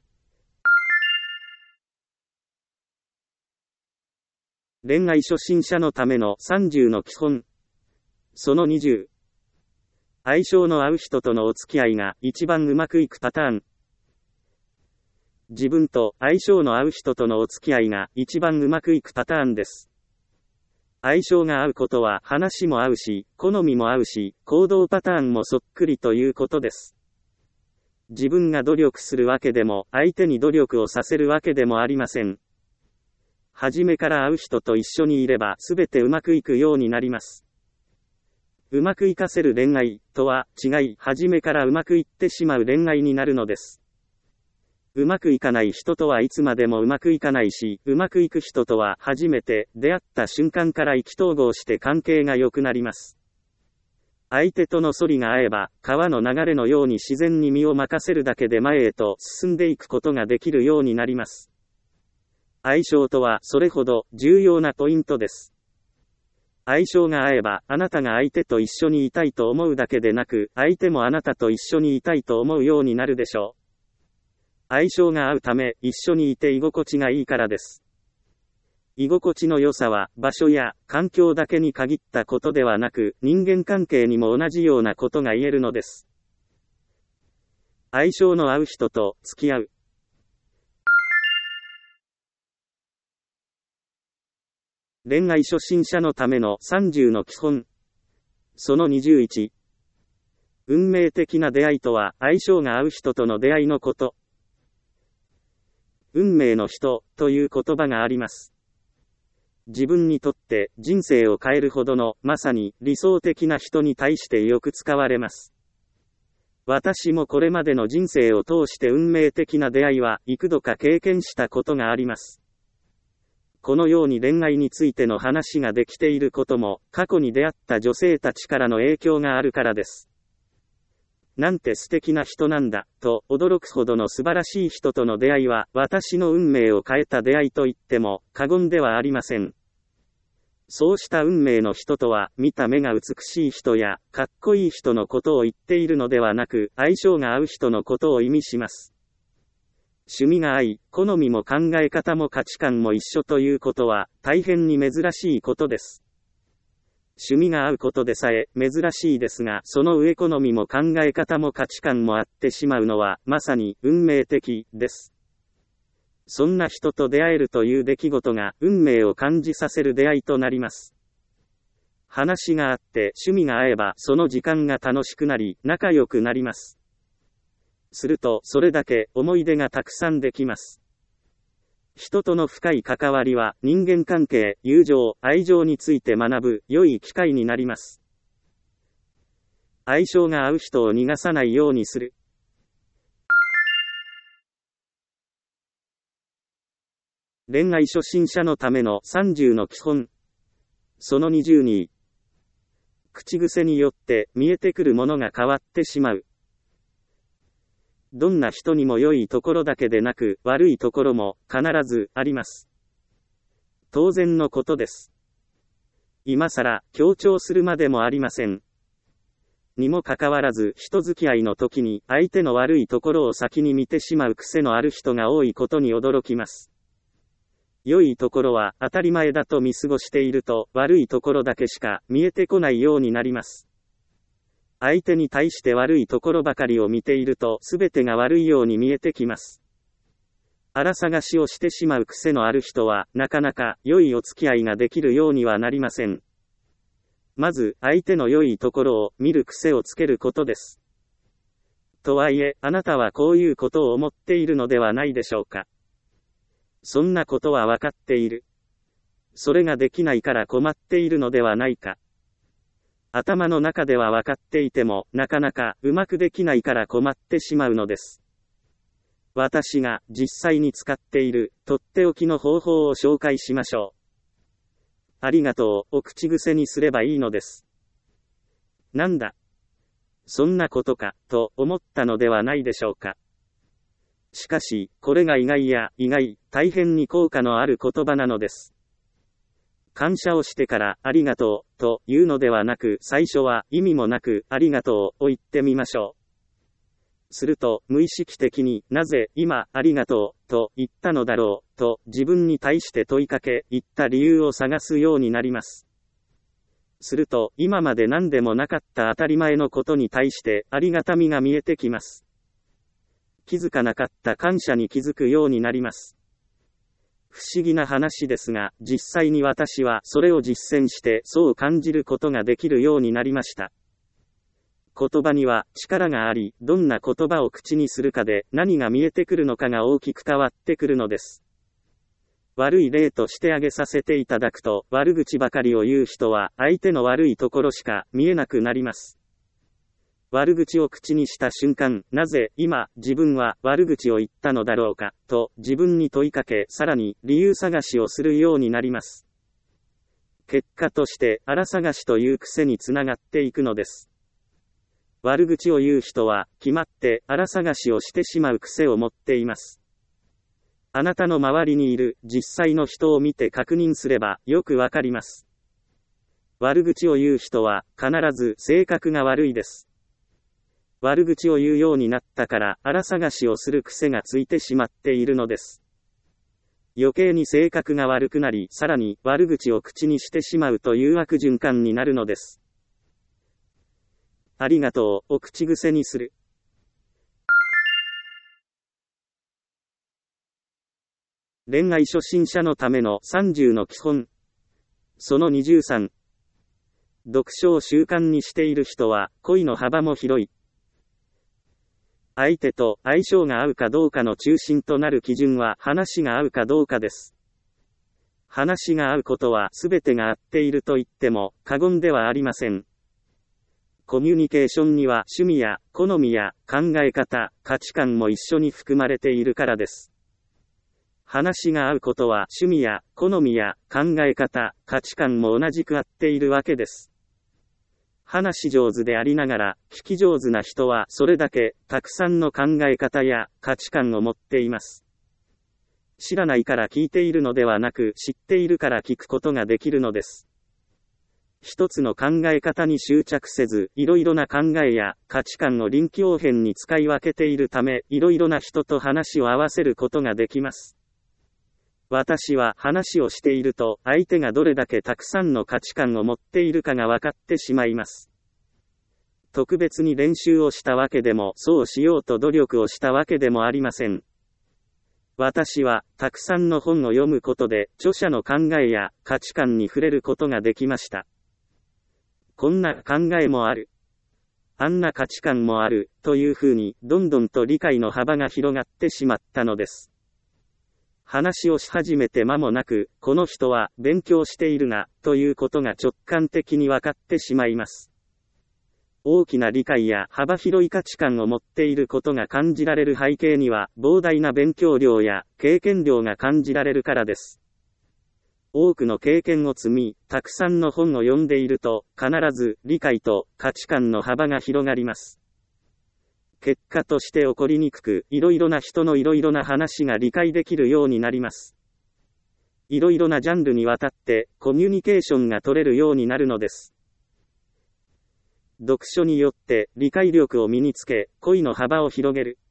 恋愛初心者のための30の基本。その20。相性の合う人とのお付き合いが一番うまくいくパターン。自分と相性の合う人とのお付き合いが一番うまくいくパターンです。相性が合うことは話も合うし、好みも合うし、行動パターンもそっくりということです。自分が努力するわけでも、相手に努力をさせるわけでもありません。初めから合う人と一緒にいれば全てうまくいくようになります。うまくいかせる恋愛とは違い、初めからうまくいってしまう恋愛になるのです。うまくいかない人とはいつまでもうまくいかないし、うまくいく人とは初めて出会った瞬間から意気投合して関係が良くなります。相手との反りが合えば、川の流れのように自然に身を任せるだけで前へと進んでいくことができるようになります。相性とはそれほど重要なポイントです。 相性が合えば、あなたが相手と一緒にいたいと思うだけでなく、相手もあなたと一緒にいたいと思うようになるでしょう。相性が合うため、一緒にいて居心地がいいからです。居心地の良さは、場所や環境だけに限ったことではなく、人間関係にも同じようなことが言えるのです。相性の合う人と付き合う。恋愛初心者のための30の基本。その21。運命的な出会いとは、相性が合う人との出会いのこと。運命の人という言葉があります。自分にとって人生を変えるほどのまさに理想的な人に対してよく使われます。私もこれまでの人生を通して運命的な出会いは幾度か経験したことがあります。このように恋愛についての話ができていることも過去に出会った女性たちからの影響があるからです。なんて素敵な人なんだ、と驚くほどの素晴らしい人との出会いは、私の運命を変えた出会いと言っても過言ではありません。そうした運命の人とは、見た目が美しい人や、かっこいい人のことを言っているのではなく、相性が合う人のことを意味します。趣味が合い、好みも考え方も価値観も一緒ということは、大変に珍しいことです。趣味が合うことでさえ珍しいですが、その上好みも考え方も価値観もあってしまうのは、まさに運命的です。そんな人と出会えるという出来事が、運命を感じさせる出会いとなります。話があって趣味が合えば、その時間が楽しくなり、仲良くなります。すると、それだけ思い出がたくさんできます。人との深い関わりは人間関係、友情、愛情について学ぶ良い機会になります。相性が合う人を逃がさないようにする。恋愛初心者のための30の基本。その22。口癖によって見えてくるものが変わってしまう。どんな人にも良いところだけでなく、悪いところも必ずあります。当然のことです。今更強調するまでもありません。にもかかわらず、人付き合いの時に相手の悪いところを先に見てしまう癖のある人が多いことに驚きます。良いところは当たり前だと見過ごしていると、悪いところだけしか見えてこないようになります。相手に対して悪いところばかりを見ていると、すべてが悪いように見えてきます。荒探しをしてしまう癖のある人は、なかなか良いお付き合いができるようにはなりません。まず、相手の良いところを見る癖をつけることです。とはいえ、あなたはこういうことを思っているのではないでしょうか。そんなことはわかっている。それができないから困っているのではないか。頭の中では分かっていても、なかなかうまくできないから困ってしまうのです。私が実際に使っているとっておきの方法を紹介しましょう。ありがとうを口癖にすればいいのです。なんだ。そんなことか、と思ったのではないでしょうか。しかし、これが意外、大変に効果のある言葉なのです。感謝をしてからありがとうというのではなく、最初は意味もなくありがとうを言ってみましょう。すると無意識的になぜ今ありがとうと言ったのだろうと自分に対して問いかけ、言った理由を探すようになります。すると今まで何でもなかった当たり前のことに対してありがたみが見えてきます。気づかなかった感謝に気づくようになります。不思議な話ですが、実際に私はそれを実践してそう感じることができるようになりました。言葉には力があり、どんな言葉を口にするかで何が見えてくるのかが大きく変わってくるのです。悪い例として挙げさせていただくと、悪口ばかりを言う人は相手の悪いところしか見えなくなります。悪口を口にした瞬間、なぜ今自分は悪口を言ったのだろうかと自分に問いかけ、さらに理由探しをするようになります。結果として荒探しという癖につながっていくのです。悪口を言う人は決まって荒探しをしてしまう癖を持っています。あなたの周りにいる実際の人を見て確認すればよくわかります。 悪口を言う人は必ず性格が悪いです。悪口を言うようになったから荒探しをする癖がついてしまっているのです。余計に性格が悪くなり、さらに悪口を口にしてしまうという悪循環になるのです。ありがとうを口癖にする。恋愛初心者のための30の基本。その23。読書を習慣にしている人は恋の幅も広い。相手と相性が合うかどうかの中心となる基準は話が合うかどうかです。話が合うことは全てが合っていると言っても過言ではありません。コミュニケーションには趣味や好みや考え方、価値観も一緒に含まれているからです。話が合うことは趣味や好みや考え方、価値観も同じく合っているわけです。話上手でありながら、聞き上手な人はそれだけたくさんの考え方や価値観を持っています。知らないから聞いているのではなく、知っているから聞くことができるのです。一つの考え方に執着せず、いろいろな考えや価値観を臨機応変に使い分けているため、いろいろな人と話を合わせることができます。私は話をしていると、相手がどれだけたくさんの価値観を持っているかが分かってしまいます。特別に練習をしたわけでも、そうしようと努力をしたわけでもありません。私は、たくさんの本を読むことで、著者の考えや価値観に触れることができました。こんな考えもある。あんな価値観もある、というふうに、どんどんと理解の幅が広がってしまったのです。話をし始めて間もなく、この人は勉強しているな、ということが直感的に分かってしまいます。大きな理解や幅広い価値観を持っていることが感じられる背景には、膨大な勉強量や経験量が感じられるからです。多くの経験を積み、たくさんの本を読んでいると、必ず理解と価値観の幅が広がります。結果として起こりにくく、いろいろな人のいろいろな話が理解できるようになります。いろいろなジャンルにわたってコミュニケーションが取れるようになるのです。読書によって理解力を身につけ、恋の幅を広げる。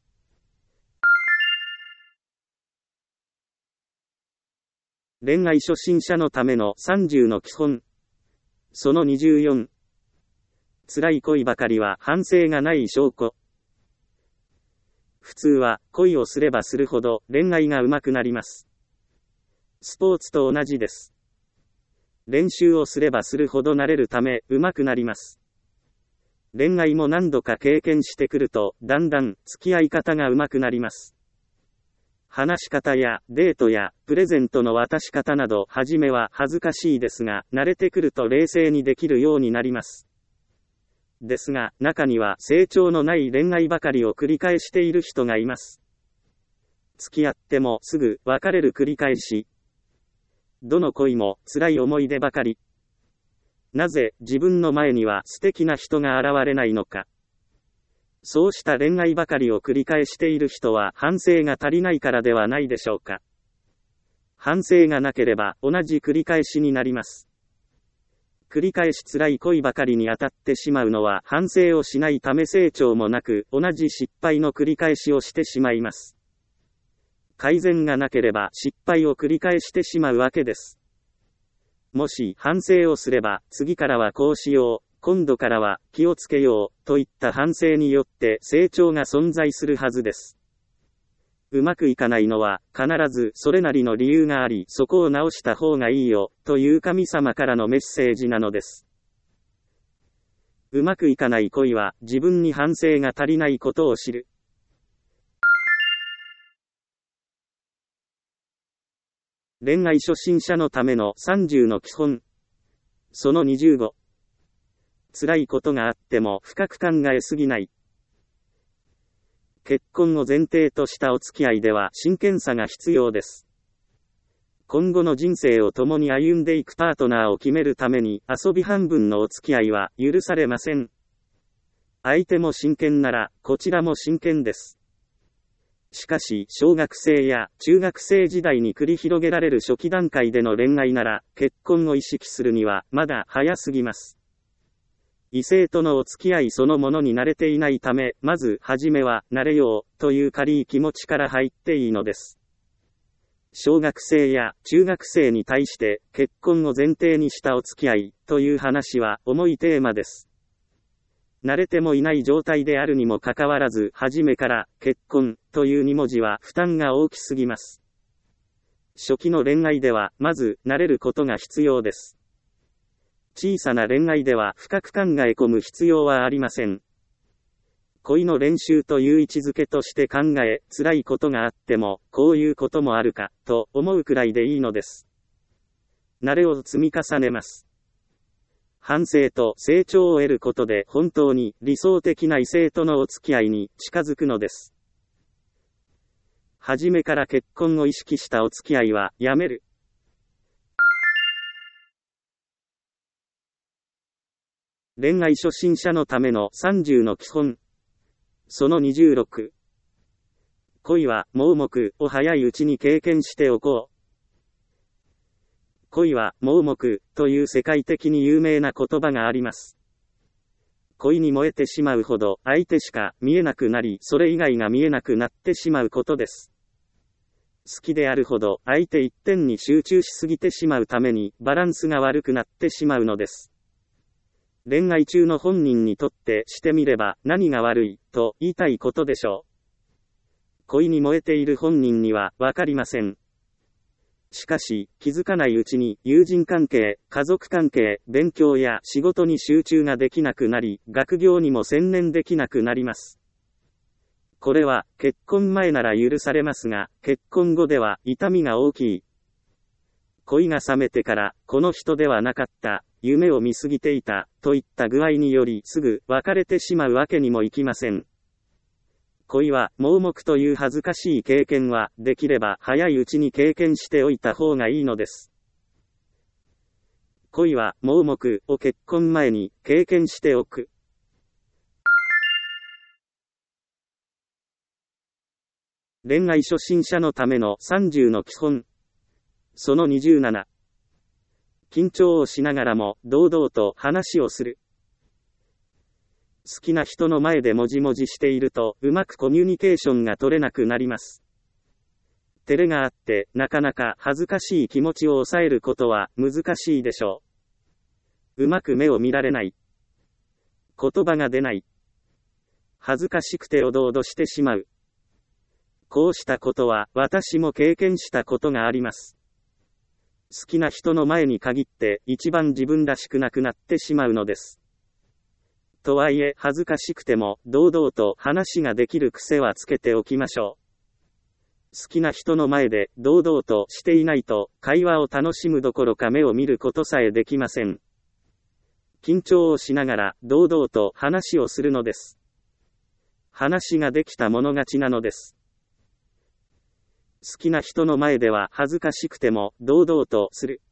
恋愛初心者のための30の基本。その24。辛い恋ばかりは反省がない証拠。普通は恋をすればするほど恋愛が上手くなります。スポーツと同じです。練習をすればするほど慣れるため上手くなります。恋愛も何度か経験してくるとだんだん付き合い方が上手くなります。話し方やデートやプレゼントの渡し方など初めは恥ずかしいですが、慣れてくると冷静にできるようになります。ですが、中には成長のない恋愛ばかりを繰り返している人がいます。付き合ってもすぐ別れる繰り返し。どの恋も辛い思い出ばかり。なぜ自分の前には素敵な人が現れないのか。そうした恋愛ばかりを繰り返している人は反省が足りないからではないでしょうか。反省がなければ同じ繰り返しになります。繰り返し辛い恋ばかりに当たってしまうのは反省をしないため成長もなく、同じ失敗の繰り返しをしてしまいます。改善がなければ失敗を繰り返してしまうわけです。もし反省をすれば、次からはこうしよう、今度からは気をつけよう、といった反省によって成長が存在するはずです。うまくいかないのは必ずそれなりの理由があり、そこを直した方がいいよという神様からのメッセージなのです。うまくいかない恋は自分に反省が足りないことを知る。恋愛初心者のための30の基本。その25。辛いことがあっても深く考えすぎない。結婚を前提としたお付き合いでは真剣さが必要です。今後の人生を共に歩んでいくパートナーを決めるために遊び半分のお付き合いは許されません。相手も真剣ならこちらも真剣です。 しかし、小学生や中学生時代に繰り広げられる初期段階での恋愛なら、結婚を意識するには、まだ早すぎます。異性とのお付き合いそのものに慣れていないため、まず、はじめは、慣れよう、という軽い気持ちから入っていいのです。小学生や中学生に対して、結婚を前提にしたお付き合い、という話は、重いテーマです。慣れてもいない状態であるにもかかわらず、初めから、結婚、という2文字は負担が大きすぎます。初期の恋愛では、まず、慣れることが必要です。小さな恋愛では深く考え込む必要はありません。恋の練習という位置づけとして考え、辛いことがあっても、こういうこともあるか、と思うくらいでいいのです。慣れを積み重ねます。反省と成長を得ることで本当に理想的な異性とのお付き合いに近づくのです。初めから結婚を意識したお付き合いはやめる。恋愛初心者のための30の基本。その26。恋は盲目を早いうちに経験しておこう。恋は盲目という世界的に有名な言葉があります。恋に燃えてしまうほど相手しか見えなくなり、それ以外が見えなくなってしまうことです。好きであるほど相手一点に集中しすぎてしまうためにバランスが悪くなってしまうのです。恋愛中の本人にとってしてみれば何が悪いと言いたいことでしょう。恋に燃えている本人にはわかりません。しかし、気づかないうちに友人関係、家族関係、勉強や仕事に集中ができなくなり、学業にも専念できなくなります。これは、結婚前なら許されますが、結婚後では痛みが大きい。恋が冷めてから、この人ではなかった、夢を見すぎていた、といった具合によりすぐ別れてしまうわけにもいきません。恋は盲目という恥ずかしい経験は、できれば早いうちに経験しておいた方がいいのです。恋は盲目を結婚前に経験しておく。恋愛初心者のための30の基本。その27。緊張をしながらも堂々と話をする。好きな人の前でもじもじしているとうまくコミュニケーションが取れなくなります。照れがあってなかなか恥ずかしい気持ちを抑えることは難しいでしょう。うまく目を見られない。言葉が出ない。恥ずかしくておどおどしてしまう。こうしたことは私も経験したことがあります。好きな人の前に限って一番自分らしくなくなってしまうのです。とはいえ恥ずかしくても堂々と話ができる癖はつけておきましょう。好きな人の前で堂々としていないと会話を楽しむどころか目を見ることさえできません。緊張をしながら堂々と話をするのです。話ができた者勝ちなのです。好きな人の前では恥ずかしくても堂々とする。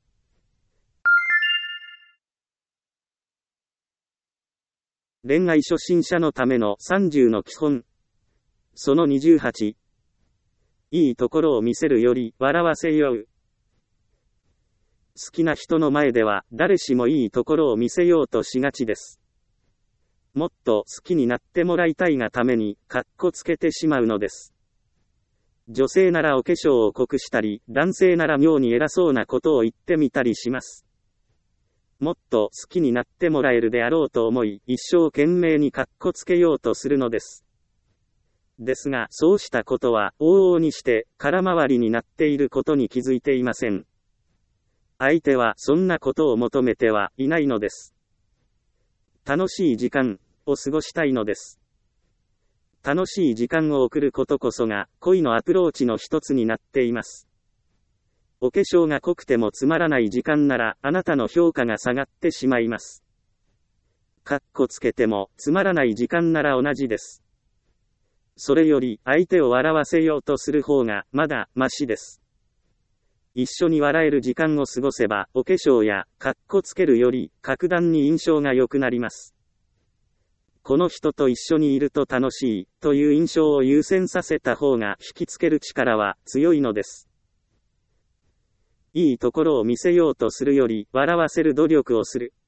恋愛初心者のための30の基本。その28。いいところを見せるより笑わせよう。好きな人の前では誰しもいいところを見せようとしがちです。もっと好きになってもらいたいがためにかっこつけてしまうのです。女性ならお化粧を濃くしたり、男性なら妙に偉そうなことを言ってみたりします。もっと好きになってもらえるであろうと思い、一生懸命にかっこつけようとするのです。ですが、そうしたことは往々にして空回りになっていることに気づいていません。相手はそんなことを求めてはいないのです。楽しい時間を過ごしたいのです。楽しい時間を送ることこそが恋のアプローチの一つになっています。お化粧が濃くてもつまらない時間ならあなたの評価が下がってしまいます。かっこつけてもつまらない時間なら同じです。それより相手を笑わせようとする方がまだマシです。一緒に笑える時間を過ごせばお化粧やかっこつけるより格段に印象が良くなります。 この人と一緒にいると楽しい、という印象を優先させた方が引きつける力は強いのです。いいところを見せようとするより、笑わせる努力をする。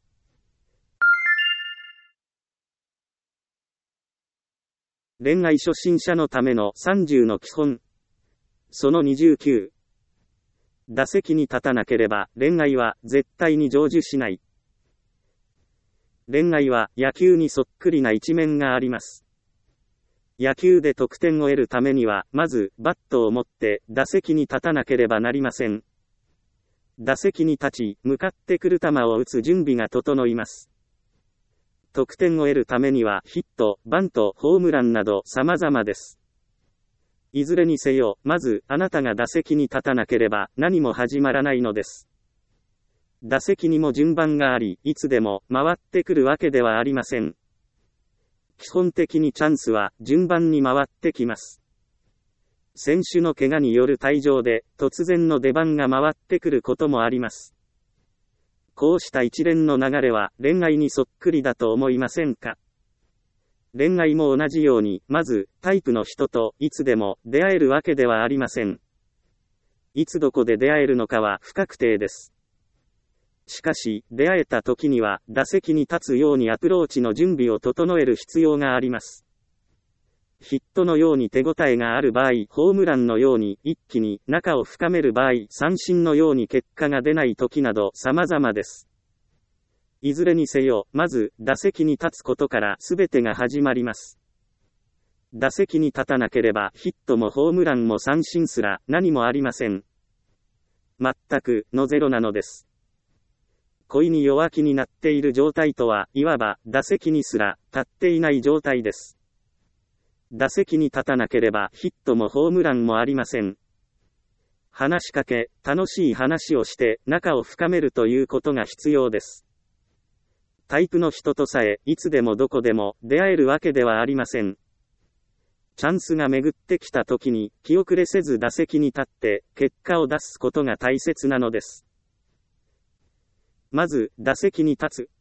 恋愛初心者のための30の基本。その29。打席に立たなければ恋愛は絶対に成就しない。恋愛は野球にそっくりな一面があります。野球で得点を得るためには、まずバットを持って打席に立たなければなりません。打席に立ち、向かってくる球を打つ準備が整います。得点を得るためにはヒット、バント、ホームランなど様々です。いずれにせよ、まずあなたが打席に立たなければ何も始まらないのです。打席にも順番があり、いつでも回ってくるわけではありません。基本的にチャンスは順番に回ってきます。選手の怪我による退場で突然の出番が回ってくることもあります。こうした一連の流れは恋愛にそっくりだと思いませんか？恋愛も同じように、まずタイプの人といつでも出会えるわけではありません。いつどこで出会えるのかは不確定です。しかし、出会えた時には打席に立つようにアプローチの準備を整える必要があります。ヒットのように手応えがある場合、ホームランのように一気に仲を深める場合、三振のように結果が出ない時など様々です。いずれにせよ、まず打席に立つことから全てが始まります。打席に立たなければヒットもホームランも三振すら何もありません。全くのゼロなのです。恋に弱気になっている状態とは、いわば打席にすら立っていない状態です。打席に立たなければヒットもホームランもありません。話しかけ、楽しい話をして仲を深めるということが必要です。タイプの人とさえいつでもどこでも出会えるわけではありません。チャンスが巡ってきた時に気遅れせず打席に立って結果を出すことが大切なのです。まず打席に立つ。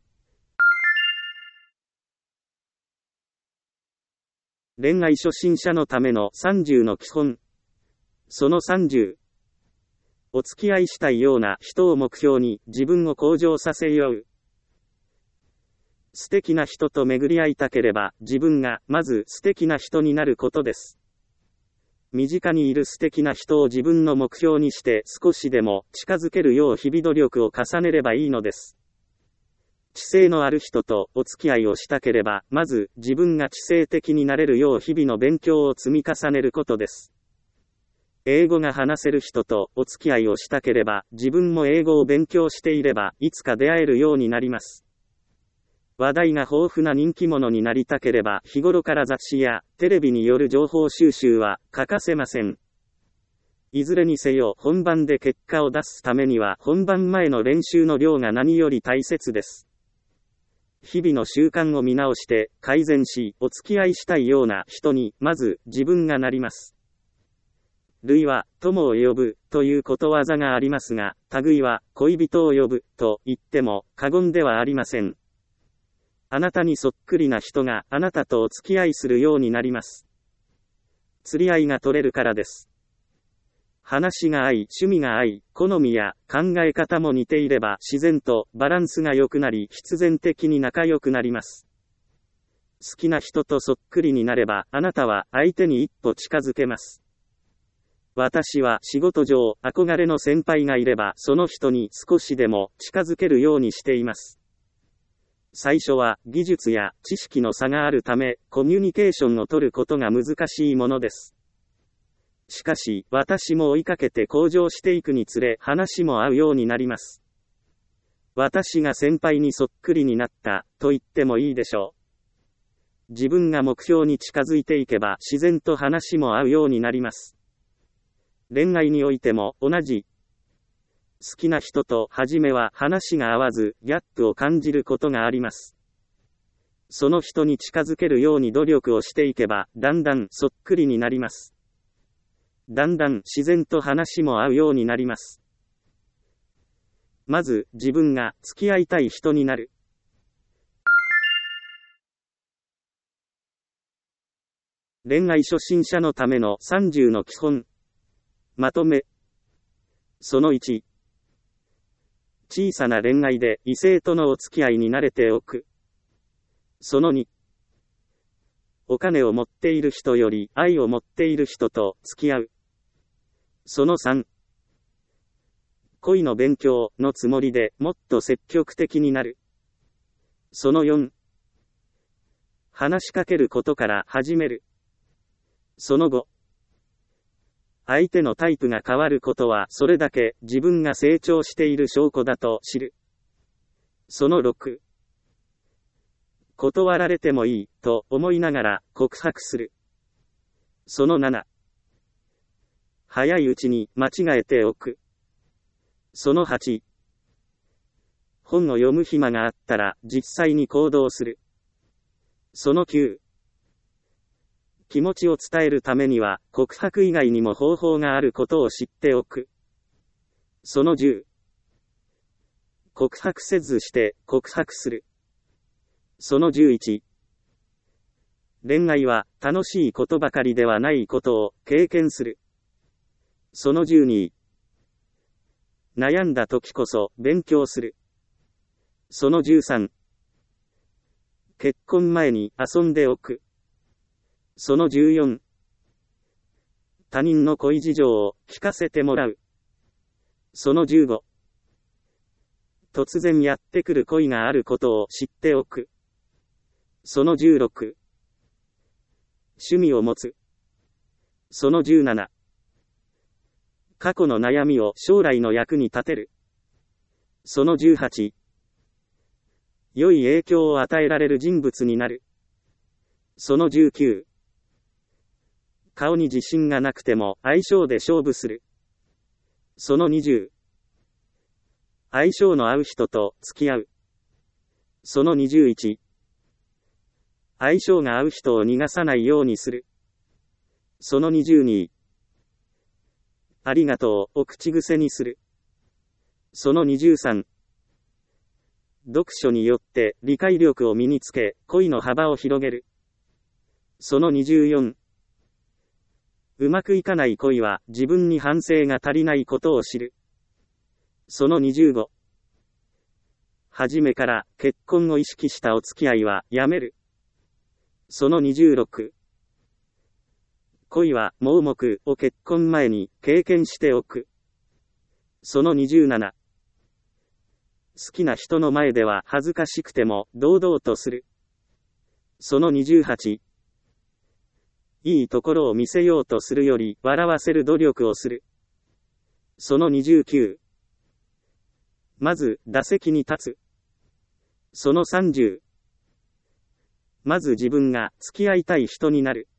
恋愛初心者のための30の基本。その30。お付き合いしたいような人を目標に自分を向上させよう。素敵な人と巡り合いたければ自分がまず素敵な人になることです。身近にいる素敵な人を自分の目標にして少しでも近づけるよう日々努力を重ねればいいのです。知性のある人とお付き合いをしたければ、まず自分が知性的になれるよう日々の勉強を積み重ねることです。英語が話せる人とお付き合いをしたければ、自分も英語を勉強していれば、いつか出会えるようになります。話題が豊富な人気者になりたければ、日頃から雑誌やテレビによる情報収集は欠かせません。いずれにせよ、本番で結果を出すためには、本番前の練習の量が何より大切です。日々の習慣を見直して改善し、お付き合いしたいような人にまず自分がなります。類は友を呼ぶということわざがありますが、類は恋人を呼ぶと言っても過言ではありません。あなたにそっくりな人があなたとお付き合いするようになります。釣り合いが取れるからです。話が合い、趣味が合い、好みや考え方も似ていれば自然とバランスが良くなり、必然的に仲良くなります。好きな人とそっくりになれば、あなたは相手に一歩近づけます。私は仕事上、憧れの先輩がいれば、その人に少しでも近づけるようにしています。最初は技術や知識の差があるため、コミュニケーションを取ることが難しいものです。しかし、私も追いかけて向上していくにつれ、話も合うようになります。私が先輩にそっくりになった、と言ってもいいでしょう。自分が目標に近づいていけば、自然と話も合うようになります。恋愛においても同じ。好きな人と初めは話が合わず、ギャップを感じることがあります。その人に近づけるように努力をしていけば、だんだんそっくりになります。だんだん自然と話も合うようになります。まず、自分が付き合いたい人になる。 恋愛初心者のための30の基本。まとめ。その1。小さな恋愛で異性とのお付き合いに慣れておく。その2。お金を持っている人より愛を持っている人と付き合う。その3。恋の勉強のつもりでもっと積極的になる。その4。話しかけることから始める。その5。相手のタイプが変わることはそれだけ自分が成長している証拠だと知る。その6。断られてもいいと思いながら告白する。その7。早いうちに間違えておく。その8。本を読む暇があったら実際に行動する。その9。気持ちを伝えるためには告白以外にも方法があることを知っておく。その10。告白せずして告白する。その11。恋愛は楽しいことばかりではないことを経験する。その12。悩んだ時こそ勉強する。その13。結婚前に遊んでおく。その14。他人の恋事情を聞かせてもらう。その15。突然やってくる恋があることを知っておく。その16。趣味を持つ。その17。過去の悩みを将来の役に立てる。その18。良い影響を与えられる人物になる。その19。顔に自信がなくても相性で勝負する。その20。相性の合う人と付き合う。その21。相性が合う人を逃がさないようにする。その22。ありがとうを口癖にする。その23。読書によって理解力を身につけ、恋の幅を広げる。その24。うまくいかない恋は自分に反省が足りないことを知る。その25。初めから結婚を意識したお付き合いはやめる。その26。恋は盲目を結婚前に経験しておく。その27。好きな人の前では恥ずかしくても堂々とする。その28。いいところを見せようとするより笑わせる努力をする。その29。まず打席に立つ。その30。まず自分が付き合いたい人になる。